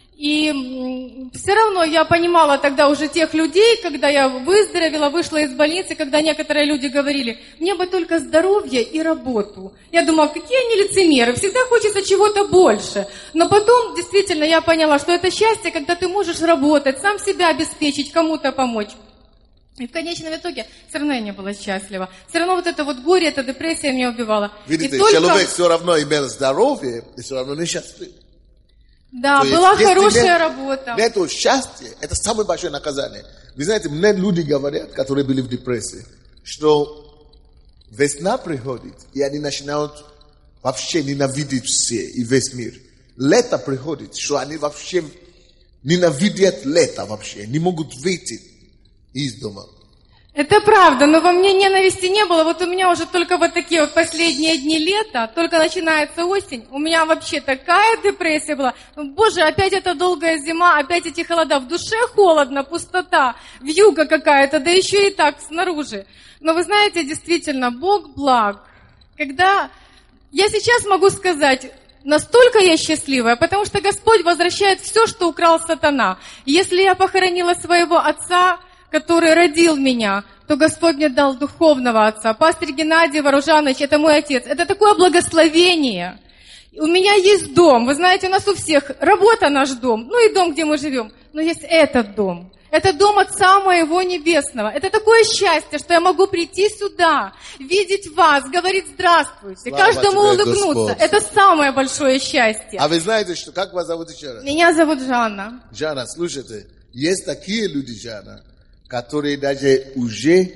И все равно я понимала тогда уже тех людей, когда я выздоровела, вышла из больницы, когда некоторые люди говорили, мне бы только здоровье и работу. Я думала, какие они лицемеры, всегда хочется чего-то больше. Но потом действительно я поняла, что это счастье, когда ты можешь работать, сам себя обеспечить, кому-то помочь. И в конечном итоге все равно я не была счастлива. Все равно вот это вот горе, эта депрессия меня убивала. Видите, И только... человек все равно имел здоровье, и все равно несчастлив. Да, То есть, была если хорошая нет- работа. Нету счастья, это самое большое наказание. Вы знаете, мне люди говорят, которые были в депрессии, что весна приходит, и они начинают вообще ненавидеть все и весь мир. Лето приходит, что они вообще ненавидят лето вообще, не могут выйти из дома. Это правда, но во мне ненависти не было. Вот у меня уже только вот такие вот последние дни лета, только начинается осень, у меня вообще такая депрессия была. Боже, опять эта долгая зима, опять эти холода. В душе холодно, пустота, вьюга какая-то, да еще и так снаружи. Но вы знаете, действительно, Бог благ. Когда я сейчас могу сказать, настолько я счастливая, потому что Господь возвращает все, что украл сатана. Если я похоронила своего отца, который родил меня, то Господь мне дал духовного отца. Пастырь Геннадий Вооружанович, это мой отец. Это такое благословение. У меня есть дом. Вы знаете, у нас у всех работа наш дом, ну и дом, где мы живем. Но есть этот дом. Это дом Отца моего Небесного. Это такое счастье, что я могу прийти сюда, видеть вас, говорить здравствуйте, Слава каждому тебе, улыбнуться. Господь. Это самое большое счастье. А вы знаете, что, как вас зовут еще раз? Меня зовут Жанна. Жанна, слушайте, есть такие люди, Жанна, которые даже уже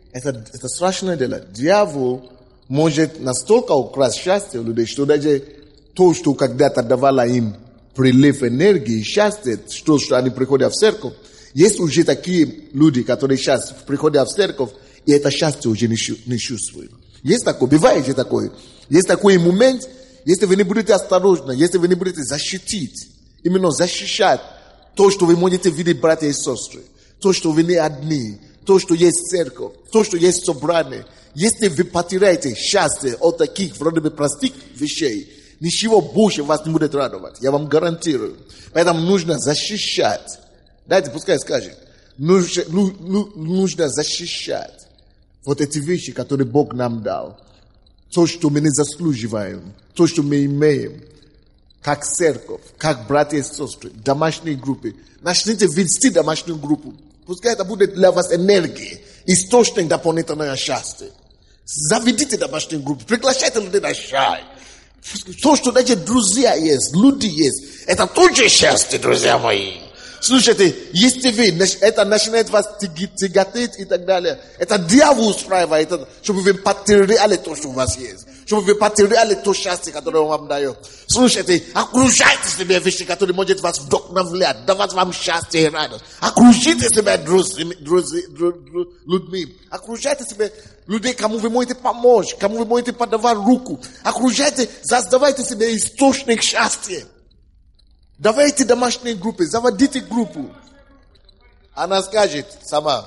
Это, это страшное дело. Дьявол может настолько украсть счастье у людей, что даже то, что когда-то давало им прилив энергии, счастье, что, что они приходят в церковь, есть уже такие люди, которые сейчас приходят в церковь, и это счастье уже не, не чувствуют. Есть такое, бывает же такое. Есть такой момент, если вы не будете осторожны, если вы не будете защитить, именно защищать то, что вы можете видеть, братья и сестры, то, что вы не одни, то, что есть церковь, то, что есть собрание. Если вы потеряете счастье от таких вроде бы простых вещей, ничего больше вас не будет радовать. Я вам гарантирую. Поэтому нужно защищать. Дайте, пускай скажет. Нужно, ну, нужно защищать вот эти вещи, которые Бог нам дал. То, что мы не заслуживаем. То, что мы имеем. Как церковь, как братья и сестры, домашние группы. Начните вести домашнюю группу. Пускай это будет для вас энергия, источник дополнительного счастья. Заведите домашнюю группу, приглашайте людей на чай. То, что даже друзья есть, люди есть, это тоже счастье, друзья мои. Слушайте, если вы, это начинает вас тяготить и так далее, это дьявол устраивает, чтобы вы потеряли то, что у вас есть. Чтобы вы потеряли то счастье, которое он вам дает. Слушайте, окружайте себя вещи, которые могут вас вдохновлять, давать вам счастье и радость. Окружите себя друзьями, людьми. Окружайте себя людей, кому вы можете помочь, кому вы можете подавать руку. Окружайте, создавайте себе источник счастья. Давайте домашние группы, заводите группу. Она скажет сама.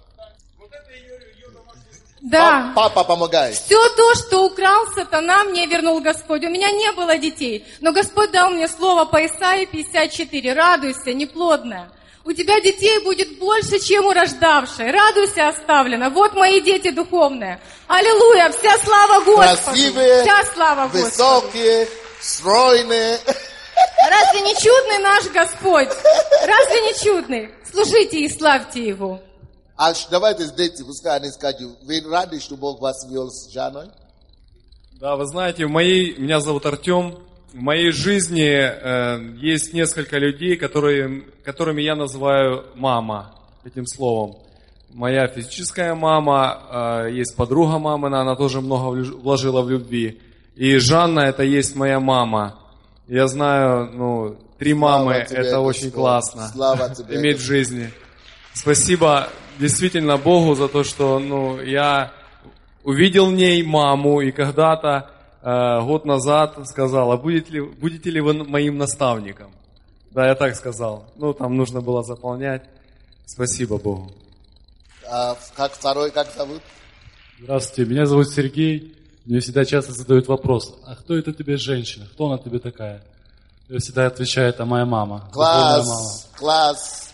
Да. Папа помогает. Все то, что украл сатана, мне вернул Господь. У меня не было детей, но Господь дал мне слово по Исаии пятьдесят четыре. Радуйся, неплодная. У тебя детей будет больше, чем у рождавшей. Радуйся, оставлена. Вот мои дети духовные. Аллилуйя, вся слава Господу. Красивые, вся слава Господу. Высокие, стройные. Разве не чудный наш Господь? Разве не чудный? Служите и славьте Его. А давайте дети, пускай они скажут, вы рады, что Бог вас вел с Жанной? Да, вы знаете, в моей, меня зовут Артем, в моей жизни э, есть несколько людей, которые, которыми я называю мама, этим словом. Моя физическая мама, э, есть подруга мамы, она тоже много вложила в любви. И Жанна, это есть моя мама. Я знаю, ну, три мамы, тебе, это очень Господь. классно Слава тебе, иметь в жизни. Спасибо действительно Богу за то, что, ну, я увидел в ней маму и когда-то, э, год назад сказал, а будете ли, будете ли вы моим наставником? Да, я так сказал. Ну, там нужно было заполнять. Спасибо Богу. А как второй, как зовут? Здравствуйте, меня зовут Сергей. Мне всегда часто задают вопрос, а кто это тебе женщина? Кто она тебе такая? Я всегда отвечаю, это моя мама. Класс, мама. класс.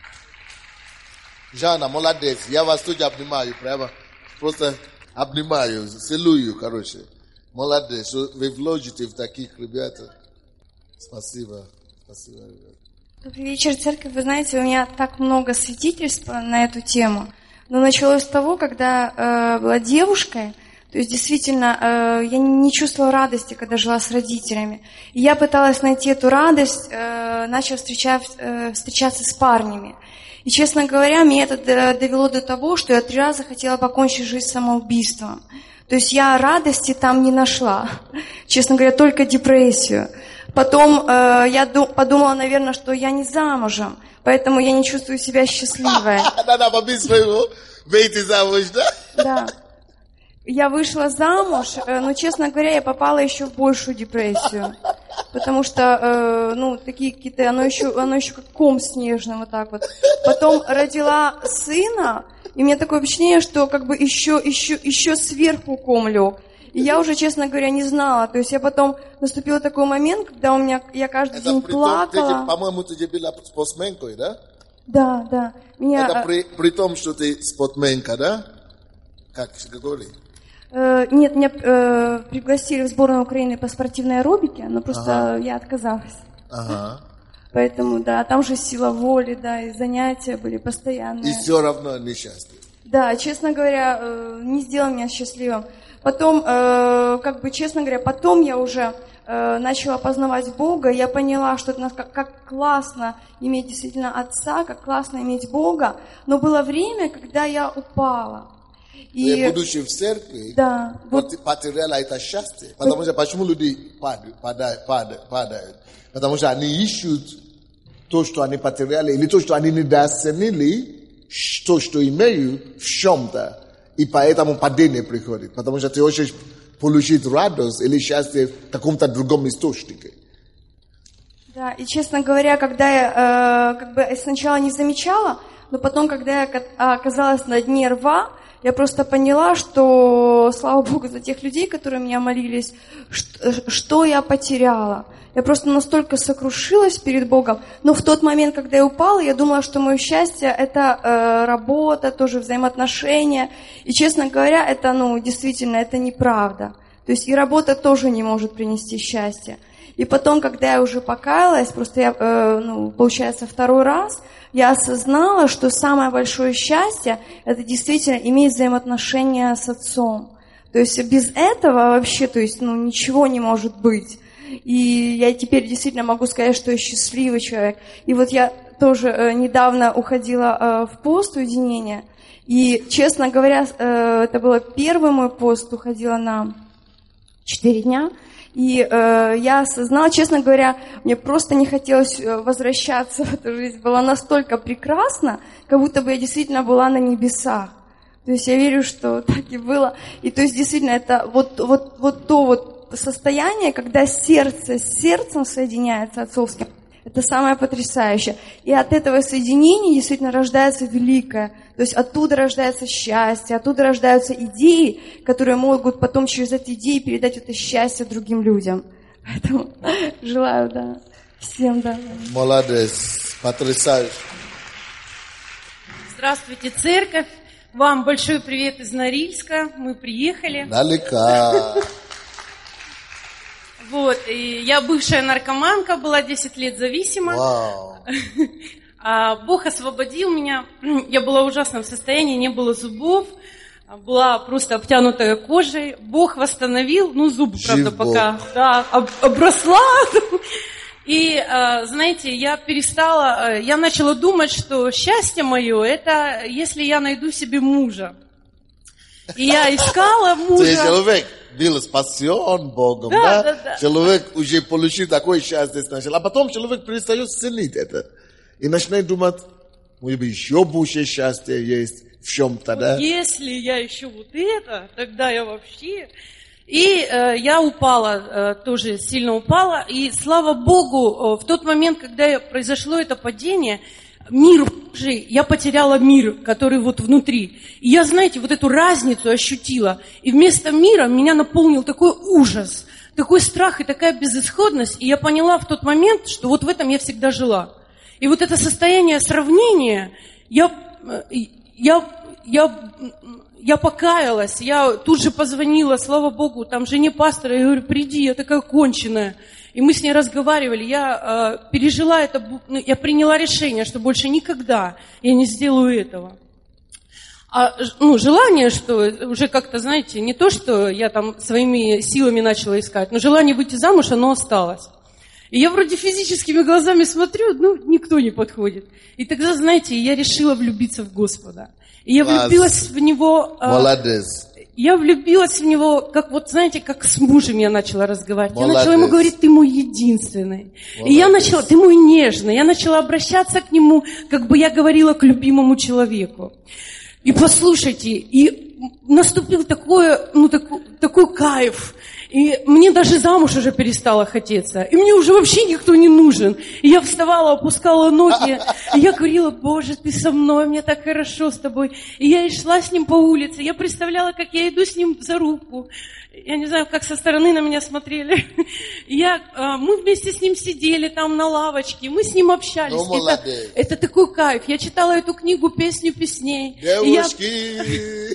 Жанна, молодец. Я вас тоже обнимаю, прямо. Просто обнимаю, целую, короче. Молодец. Вы вложите в таких ребят. Спасибо. Спасибо, ребята. Добрый вечер, церковь. Вы знаете, у меня так много свидетельств на эту тему. Но началось с того, когда э, была девушкой. То есть, действительно, э, я не чувствовала радости, когда жила с родителями. И я пыталась найти эту радость, э, начала встречать, э, встречаться с парнями. И, честно говоря, меня это довело до того, что я три раза хотела покончить жизнь самоубийством. То есть я радости там не нашла. Честно говоря, только депрессию. Потом э, я ду- подумала, наверное, что я не замужем, поэтому я не чувствую себя счастливой. Надо побить своего, выйти замуж, да? Да. Я вышла замуж, но, честно говоря, я попала еще в большую депрессию. Потому что, э, ну, такие какие-то, оно еще, оно еще как ком снежный, вот так вот. Потом родила сына, и у меня такое впечатление, что как бы еще, еще, еще сверху ком лег. И я уже, честно говоря, не знала. То есть я потом, наступил такой момент, когда у меня, я каждый Это день при том, плакала. ты, по-моему, ты была спортсменкой, да? Да, да. Меня, Это при, при том, что ты спортсменка, да? Как говорили? Э, нет, меня э, пригласили в сборную Украины по спортивной аэробике, но просто Ага. я отказалась. Ага. Поэтому, да, там же сила воли, да, и занятия были постоянные. И все равно несчастье. Да, честно говоря, э, не сделал меня счастливым. Потом, э, как бы, честно говоря, потом я уже э, начала познавать Бога, я поняла, что это как, как классно иметь действительно Отца, как классно иметь Бога, но было время, когда я упала. И... будучи в церкви, Да. вот потеряла это счастье. Потому что почему люди падают, падают, падают, падают? Потому что они ищут то, что они потеряли, или то, что они недооценили, то, что имеют в чем-то. И поэтому падение приходит. Потому что ты хочешь получить радость или счастье в каком-то другом источнике. Да, и честно говоря, когда я э, как бы сначала не замечала, но потом, когда я оказалась на дне рва, я просто поняла, что, слава Богу, за тех людей, которые меня молились, что, что я потеряла. Я просто настолько сокрушилась перед Богом. Но в тот момент, когда я упала, я думала, что мое счастье – это э, работа, тоже взаимоотношения. И, честно говоря, это, ну, действительно, это неправда. То есть и работа тоже не может принести счастье. И потом, когда я уже покаялась, просто я, э, ну, получается, второй раз, я осознала, что самое большое счастье – это действительно иметь взаимоотношения с Отцом. То есть без этого вообще, то есть, ну, ничего не может быть. И я теперь действительно могу сказать, что я счастливый человек. И вот я тоже э, недавно уходила э, в пост уединения. И, честно говоря, э, это был первый мой пост, уходила на четыре дня. И э, я осознала, честно говоря, мне просто не хотелось возвращаться в эту жизнь. Была настолько прекрасна, как будто бы я действительно была на небесах. То есть я верю, что так и было. И то есть действительно это вот, вот, вот то вот состояние, когда сердце с сердцем соединяется отцовским, это самое потрясающее. И от этого соединения действительно рождается великое. То есть оттуда рождается счастье, оттуда рождаются идеи, которые могут потом через эти идеи передать это счастье другим людям. Поэтому желаю, да, всем, да. Молодец, потрясающе. Здравствуйте, церковь. Вам большой привет из Норильска. Мы приехали. Далеко. Вот, и я бывшая наркоманка, была десять лет зависима. Вау. А Бог освободил меня. Я была в ужасном состоянии, не было зубов, была просто обтянутая кожей. Бог восстановил, ну зубы, Жив правда, Бог. пока да, об, обросла. И, знаете, я перестала, я начала думать, что счастье мое, это если я найду себе мужа. И я искала мужа. Человек был спасен Богом, да? Да, да, да. Человек уже получил такое счастье сначала, а потом человек перестает ценить это. И начинает думать, может быть, еще больше счастья есть в чем-то, да? Если я еще вот это, тогда я вообще... И э, я упала, э, тоже сильно упала, и слава Богу, э, в тот момент, когда произошло это падение, мир Божий, я потеряла мир, который вот внутри. И я, знаете, вот эту разницу ощутила. И вместо мира меня наполнил такой ужас, такой страх и такая безысходность. И я поняла в тот момент, что вот в этом я всегда жила. И вот это состояние сравнения, я, я, я, я покаялась, я тут же позвонила, слава Богу, там жене пастора, я говорю, приди, я такая конченая. И мы с ней разговаривали, я э, пережила это, я приняла решение, что больше никогда я не сделаю этого. А ну, желание, что уже как-то, знаете, не то, что я там своими силами начала искать, но желание выйти замуж, оно осталось. И я вроде физическими глазами смотрю, ну, никто не подходит. И тогда, знаете, я решила влюбиться в Господа. И я влюбилась в Него... Э, Молодец. Я влюбилась в него, как вот, знаете, как с мужем я начала разговаривать. Молодец. Я начала ему говорить, ты мой единственный. Молодец. И я начала, ты мой нежный. Я начала обращаться к нему, как бы я говорила к любимому человеку. И послушайте, и наступил такой, ну, такой, такой кайф. И мне даже замуж уже перестало хотеться. И мне уже вообще никто не нужен. И я вставала, опускала ноги. И я говорила, Боже, ты со мной, мне так хорошо с тобой. И я и шла с ним по улице. Я представляла, как я иду с ним за руку. Я не знаю, как со стороны на меня смотрели. И я, мы вместе с ним сидели там на лавочке. Мы с ним общались. Ну, это, это такой кайф. Я читала эту книгу «Песню песней». Девушки!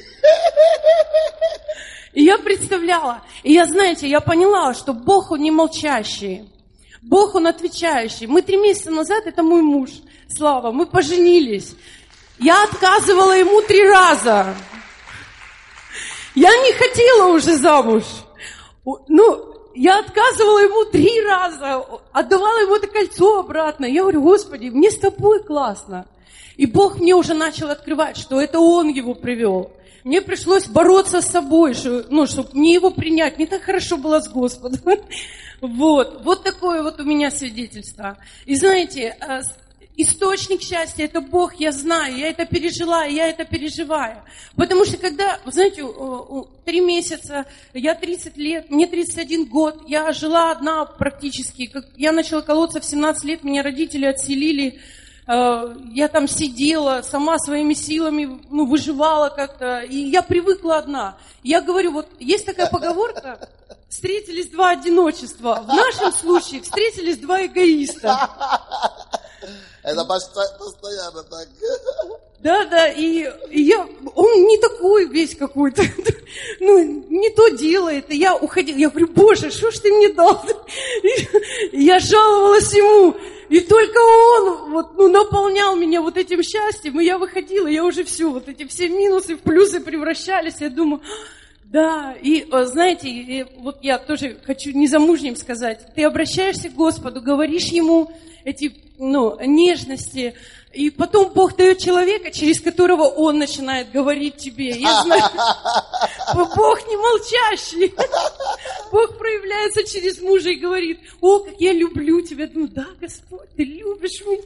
И я представляла, и я, знаете, я поняла, что Бог, Он не молчащий, Бог, Он отвечающий. Мы три месяца назад, это мой муж, Слава, мы поженились. Я отказывала ему три раза. Я не хотела уже замуж. Ну, я отказывала ему три раза, отдавала ему это кольцо обратно. Я говорю, Господи, мне с тобой классно. И Бог мне уже начал открывать, что это Он его привел. Мне пришлось бороться с собой, что, ну, чтобы мне его принять. Мне так хорошо было с Господом. Вот, вот такое вот у меня свидетельство. И знаете, источник счастья – это Бог, я знаю, я это пережила, я это переживаю. Потому что когда, знаете, три месяца, я тридцать лет, мне тридцать один год, я жила одна практически. Я начала колоться в семнадцать лет, меня родители отселили. Я там сидела, сама своими силами, ну, выживала как-то. И я привыкла одна. Я говорю, вот есть такая поговорка, встретились два одиночества. В нашем случае встретились два эгоиста. Это постоянно так. Да, да, и, и я, он не такой весь какой-то, ну, не то делает. И я уходила, я говорю, Боже, что ж ты мне дал? И я жаловалась ему, и только он вот, ну, наполнял меня вот этим счастьем, и я выходила, я уже все, вот эти все минусы в плюсы превращались, я думаю, да, и знаете, и вот я тоже хочу незамужним сказать, ты обращаешься к Господу, говоришь Ему эти, ну, нежности, и потом Бог дает человека, через которого Он начинает говорить тебе. Я знаю, Бог не молчащий. Бог проявляется через мужа и говорит, о, как я люблю тебя. Ну да, Господь, ты любишь меня.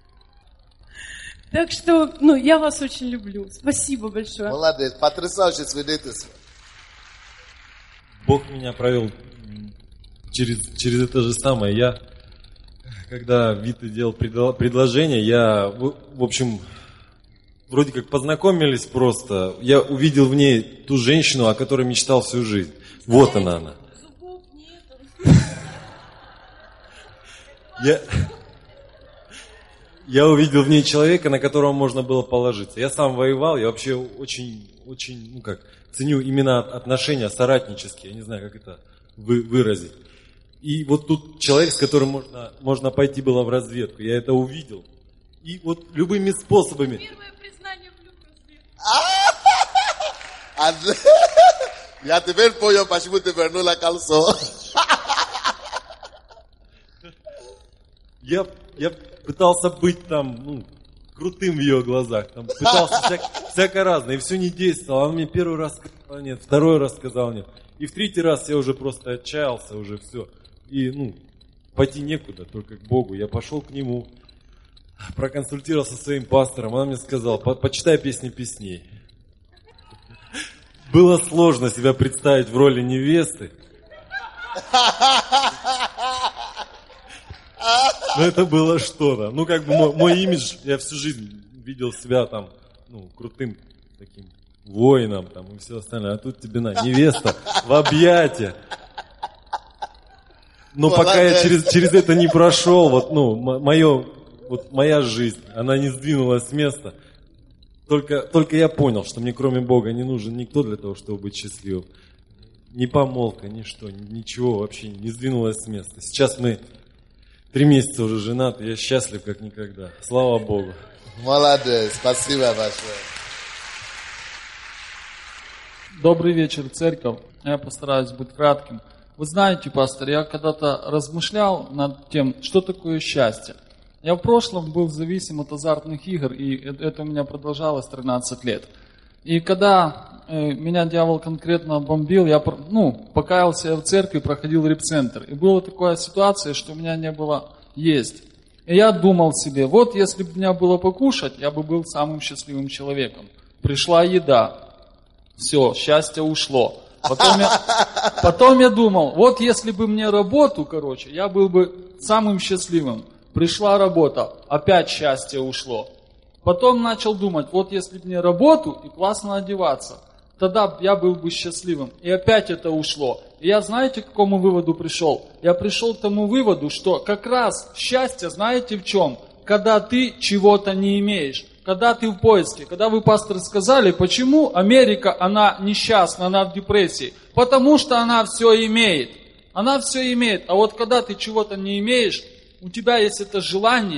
Так что, ну, я вас очень люблю. Спасибо большое. Молодец, потрясающее свидетельство. Бог меня провел через, через это же самое. Я, когда Вита делал предложение, я, в, в общем, вроде как познакомились просто. Я увидел в ней ту женщину, о которой мечтал всю жизнь. Вот она она. Я, я увидел в ней человека, на которого можно было положиться. Я сам воевал, я вообще очень, очень, ну как, ценю именно отношения соратнические. Я не знаю, как это вы, выразить. И вот тут человек, с которым можно, можно пойти было в разведку. Я это увидел. И вот любыми способами. Первое признание в любви. Я теперь понял, почему ты вернула кольцо. Я, я пытался быть там, ну, крутым в ее глазах. Там, пытался всяк, всяко разное. И все не действовало. Он мне первый раз сказал нет, второй раз сказал нет. И в третий раз я уже просто отчаялся, уже все. И, ну, пойти некуда, только к Богу. Я пошел к Нему, проконсультировался со своим пастором. Она мне сказала, почитай песни песней. Было сложно себя представить в роли невесты. Но это было что-то. Ну, как бы мой, мой имидж, я всю жизнь видел себя там, ну, крутым таким воином там и все остальное. А тут тебе на, невеста в объятия. Но Молодец. Пока я через, через это не прошел, вот, ну, мое, вот моя жизнь, она не сдвинулась с места. Только, только я понял, что мне кроме Бога не нужен никто для того, чтобы быть счастливым. Ни помолвка, ничто, ничего вообще не сдвинулось с места. Сейчас мы три месяца уже женаты, я счастлив как никогда. Слава Богу. Молодец, спасибо большое. Добрый вечер, церковь. Я постараюсь быть кратким. Вы знаете, пастор, я когда-то размышлял над тем, что такое счастье. Я в прошлом был зависим от азартных игр, и это у меня продолжалось тринадцать лет. И когда э, меня дьявол конкретно бомбил, я, ну, покаялся в церкви, проходил репцентр. И была такая ситуация, что у меня не было есть. И я думал себе, вот если бы у меня было покушать, я бы был самым счастливым человеком. Пришла еда, все, счастье ушло. Потом я, потом я думал, вот если бы мне работу, короче, я был бы самым счастливым. Пришла работа, опять счастье ушло. Потом начал думать, вот если бы мне работу и классно одеваться, тогда я был бы счастливым. И опять это ушло. И я, знаете, к какому выводу пришел? Я пришел к тому выводу, что как раз счастье, знаете в чем? Когда ты чего-то не имеешь. Когда ты в поиске, когда вы, пастор, сказали, почему Америка, она несчастна, она в депрессии? Потому что она все имеет. Она все имеет. А вот когда ты чего-то не имеешь, у тебя есть это желание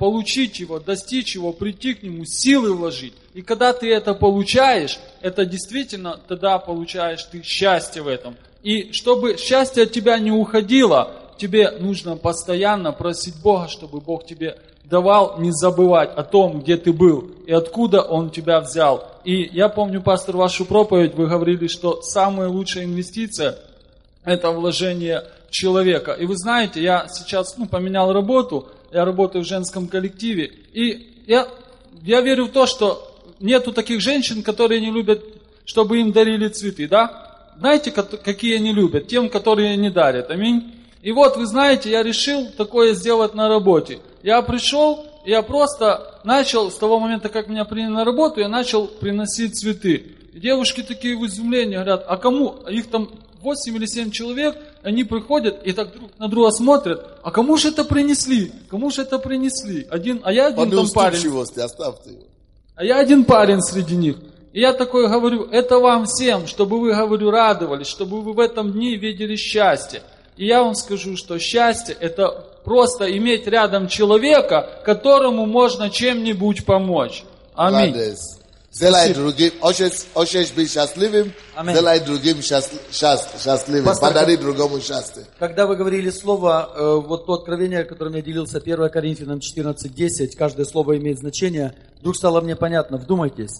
получить его, достичь его, прийти к нему, силы вложить. И когда ты это получаешь, это действительно, тогда получаешь ты счастье в этом. И чтобы счастье от тебя не уходило, тебе нужно постоянно просить Бога, чтобы Бог тебе давал не забывать о том, где ты был и откуда Он тебя взял. И я помню, пастор, вашу проповедь, вы говорили, что самая лучшая инвестиция – это вложение человека. И вы знаете, я сейчас ну, поменял работу, я работаю в женском коллективе, и я, я верю в то, что нету таких женщин, которые не любят, чтобы им дарили цветы, да? Знаете, какие они любят? Тем, которые не дарят. Аминь. И вот, вы знаете, я решил такое сделать на работе. Я пришел, я просто начал, с того момента, как меня приняли на работу, я начал приносить цветы. И девушки такие в изумлении говорят, а кому? Их там восемь или семь человек, они приходят и так друг на друга смотрят, а кому же это принесли? Кому же это принесли? Один, а я один там парень. Оставьте его. А я один парень среди них. И я такой говорю, это вам всем, чтобы вы, говорю, радовались, чтобы вы в этом дне видели счастье. И я вам скажу, что счастье это просто иметь рядом человека, которому можно чем-нибудь помочь. Аминь. Zelai drugim, oșeș bi счастливым, zelai drugim счастливым, подари другому счастье. Когда вы говорили слово, вот то откровение, которым я делился, первое Коринфянам четырнадцать десять, каждое слово имеет значение, вдруг стало мне понятно, вдумайтесь,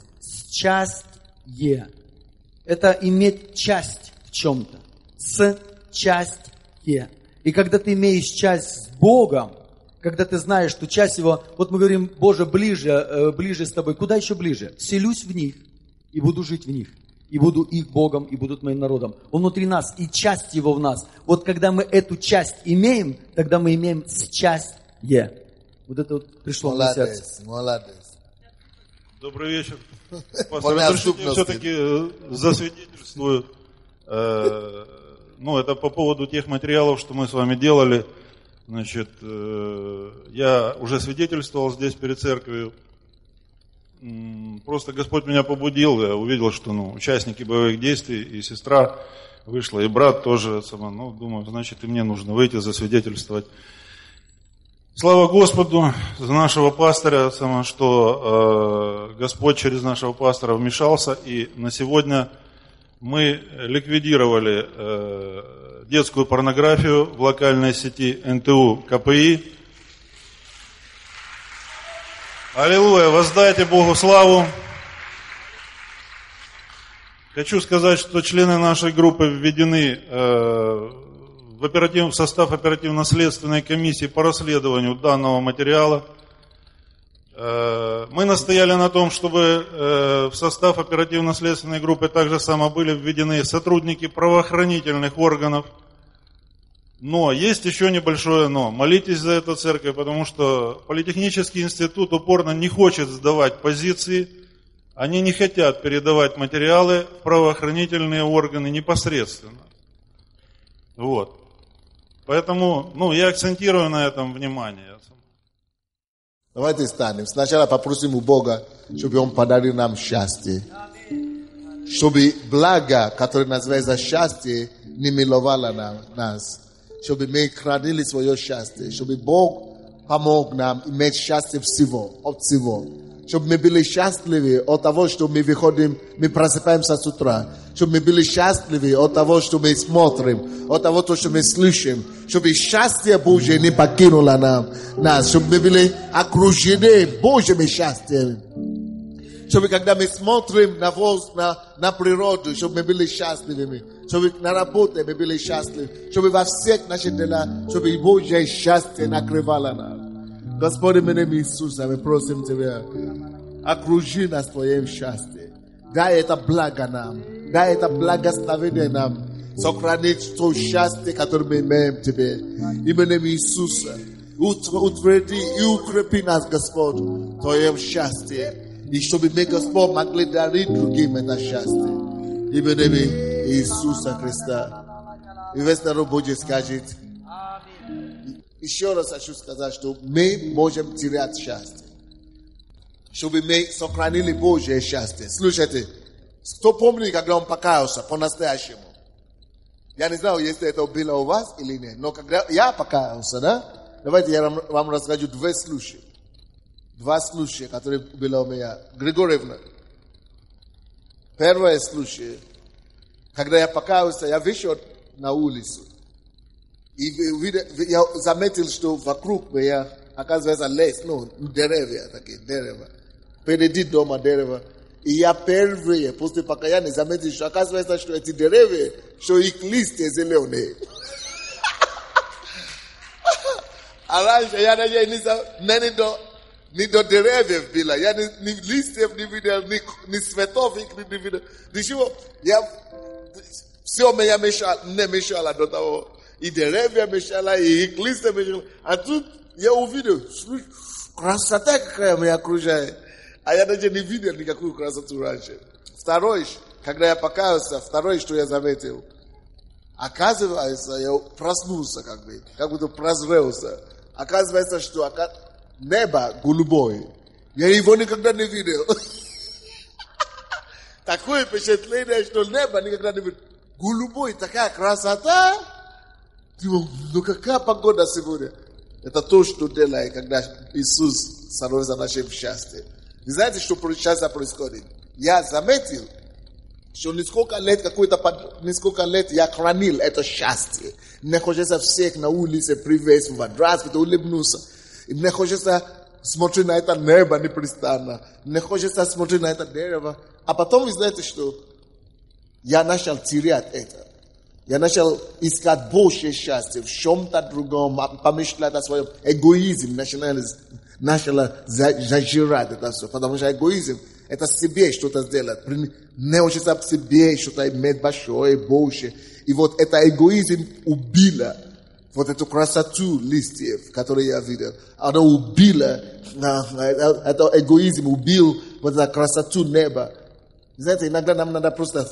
счастье, это иметь часть в чем-то, с счастье. И когда ты имеешь часть с Богом, когда ты знаешь, что часть его, вот мы говорим, Боже, ближе, ближе с тобой, куда еще ближе? Вселюсь в них и буду жить в них, и буду их Богом, и будут моим народом. Он внутри нас, и часть его в нас. Вот когда мы эту часть имеем, тогда мы имеем счастье. Вот это вот пришло на сердце. Молодец. Добрый вечер. Пастор, разрешите все-таки засвидетельствую. Ну, это по поводу тех материалов, что мы с вами делали. Значит, я уже свидетельствовал здесь перед церковью. Просто Господь меня побудил, я увидел, что ну, участники боевых действий, и сестра вышла, и брат тоже, сама, ну, думаю, значит, и мне нужно выйти, засвидетельствовать. Слава Господу за нашего пастыря, сама, что э, Господь через нашего пастора вмешался, и на сегодня мы ликвидировали э, детскую порнографию в локальной сети эн тэ у ка пэ и. Аллилуйя, воздайте Богу славу. Хочу сказать, что члены нашей группы введены э, в, оператив, в состав оперативно-следственной комиссии по расследованию данного материала. Э, мы настояли на том, чтобы э, в состав оперативно-следственной группы также само были введены сотрудники правоохранительных органов. Но есть еще небольшое но. Молитесь за эту церковь, потому что Политехнический институт упорно не хочет сдавать позиции. Они не хотят передавать материалы в правоохранительные органы непосредственно. Вот. Поэтому, ну, я акцентирую на этом внимание. Давайте станем. Сначала попросим у Бога, чтобы Он подарил нам счастье. Чтобы благо, которое называется счастье, не миловало нас. Чтобы мы хранили свое счастье. Чтобы Бог помог нам иметь счастье всего, от всего. Чтобы мы были счастливы от того, что мы выходим, мы просыпаемся с утра. Чтобы мы были счастливы от того, что мы смотрим, от того, что мы слышим. Чтобы счастье Божье не покинуло нам, нас. Чтобы мы были окружены Божьим счастьем. Чтобы когда мы смотрим на воздух, на, на природу, чтобы мы были счастливыми. Чтобы на работе мы были счастливы. Чтобы во всех наших делах, чтобы Божье счастье накрывало нас. Господи, в имени Иисуса, мы просим Тебя, окружи нас Твоим счастьем. Дай это благо нам. Дай это благословение нам. Сохранить то счастье, которое мы имеем Тебе. В имени Иисуса, утверди и укрепи нас, Господь, Твоим счастьем. И чтобы мы, Господь, могли дарить другим это счастье. В имени Иисуса Христа. И весь народ Божий скажет. Еще раз хочу сказать, что мы можем терять счастье. Чтобы мы сохранили Божье счастье. Слушайте, кто помнит, когда он покаялся по-настоящему? Я не знаю, если это было у вас или нет. Но когда я покаялся, да? Давайте я вам расскажу два случая. два случая, которые были у меня. Григорьевна. Первый случай, когда я покаялся, я вышел на улицу. И я заметил, что вокруг меня, оказывается, лес, ну, деревья, такие деревья. Впереди дома дерева. И я первые, после покаяния, заметил, что оказывается, что эти деревья, что их листья зеленые. А раньше я не до ни до деревьев было, я ни листьев не видел, ни цветов их не видел. Ничего, я, все меня мешало, не мешало до того. И деревья мешало, и их листья мешало. А тут я увидел, красота какая меня окружает. А я даже не видел никакую красоту раньше. Второй, когда я покаялся, второе, что я заметил, оказывается, я проснулся как бы, как будто прозрелся. Оказывается, что небо голубое. Я его никогда не видел. Такое впечатление, что небо никогда не видел. Голубой, такая красота. Ну какая погода сегодня? Это то, что делает, когда Иисус становится нашим счастьем. Вы знаете, что сейчас происходит? Я заметил, что несколько лет, какой-то, несколько лет я хранил это счастье. Мне хочется всех на улице приветствовать, здравствуйте, улыбнуться. И мне хочется смотреть на это небо непрестанно. Мне хочется смотреть на это дерево. А потом, вы знаете, что я начал терять это. Я начал искать больше счастья в чем-то другом, помышлять о своем эгоизме, начал, начал зажирать это все. Потому что эгоизм – это себе что-то сделать. Мне хочется себе что-то иметь большое, больше. И вот это эгоизм убило вот эту красоту листьев, которые я видел. Оно убило, это эгоизм убил вот эту красоту неба. Знаете, иногда нам надо просто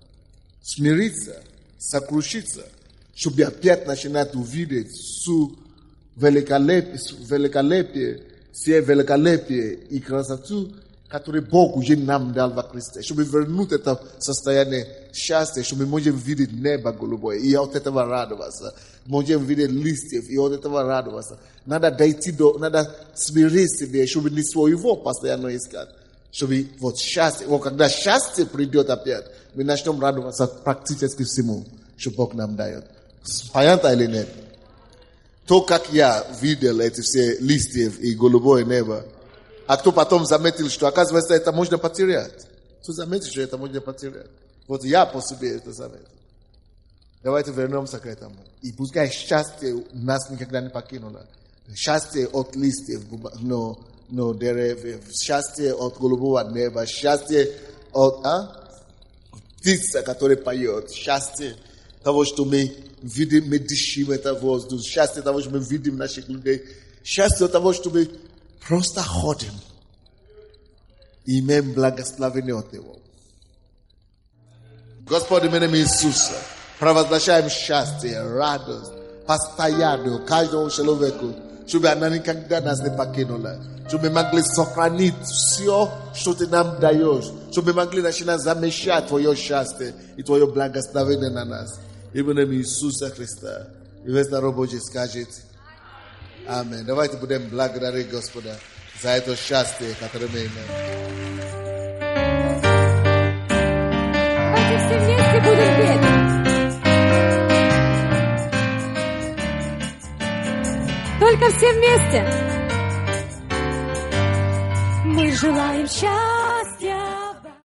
смириться, сокрушиться, чтобы опять начинать увидеть всю великолепие, великолепие, все великолепие и красоту, которую Бог уже нам дал во Христе. Чтобы вернуть это состояние счастья, чтобы мы можем видеть небо голубое и от этого радоваться. Можем видеть листьев и от этого радоваться. Надо дойти до, надо смирить себе, чтобы не своего постоянно искать. Чтобы вот счастье, вот когда счастье придет опять, мы начнем радоваться практически всему, что Бог нам дает. Понятно или нет? То, как я видел эти все листья и голубое небо, а кто потом заметил, что оказывается это можно потерять. Кто заметил, что это можно потерять? Вот я по себе это заметил. Давайте вернемся к этому. И пускай счастье нас никогда не покинуло. Счастье от листьев, но, но деревьев. Счастье от голубого неба. Счастье от а? птицы, которая поет. Счастье того, что мы видим, мы дышим это воздух. Счастье того, что мы видим наших людей. Счастье того, что мы просто ходим и имеем благословение от Него. Господи, именем Иисуса, провозглашаем счастье, радость, постоянно каждому человеку, чтобы она никогда нас не покинула, чтобы мы могли сохранить все, что Ты нам даешь, чтобы мы могли начинать замечать Твое счастье и Твое благословение на нас. Именем Иисуса Христа. И весь народ Божий скажет Аминь. Давайте будем благодарить Господа за это счастье, которое мы имеем. Давайте все вместе будем петь. Только все вместе. Мы желаем счастья.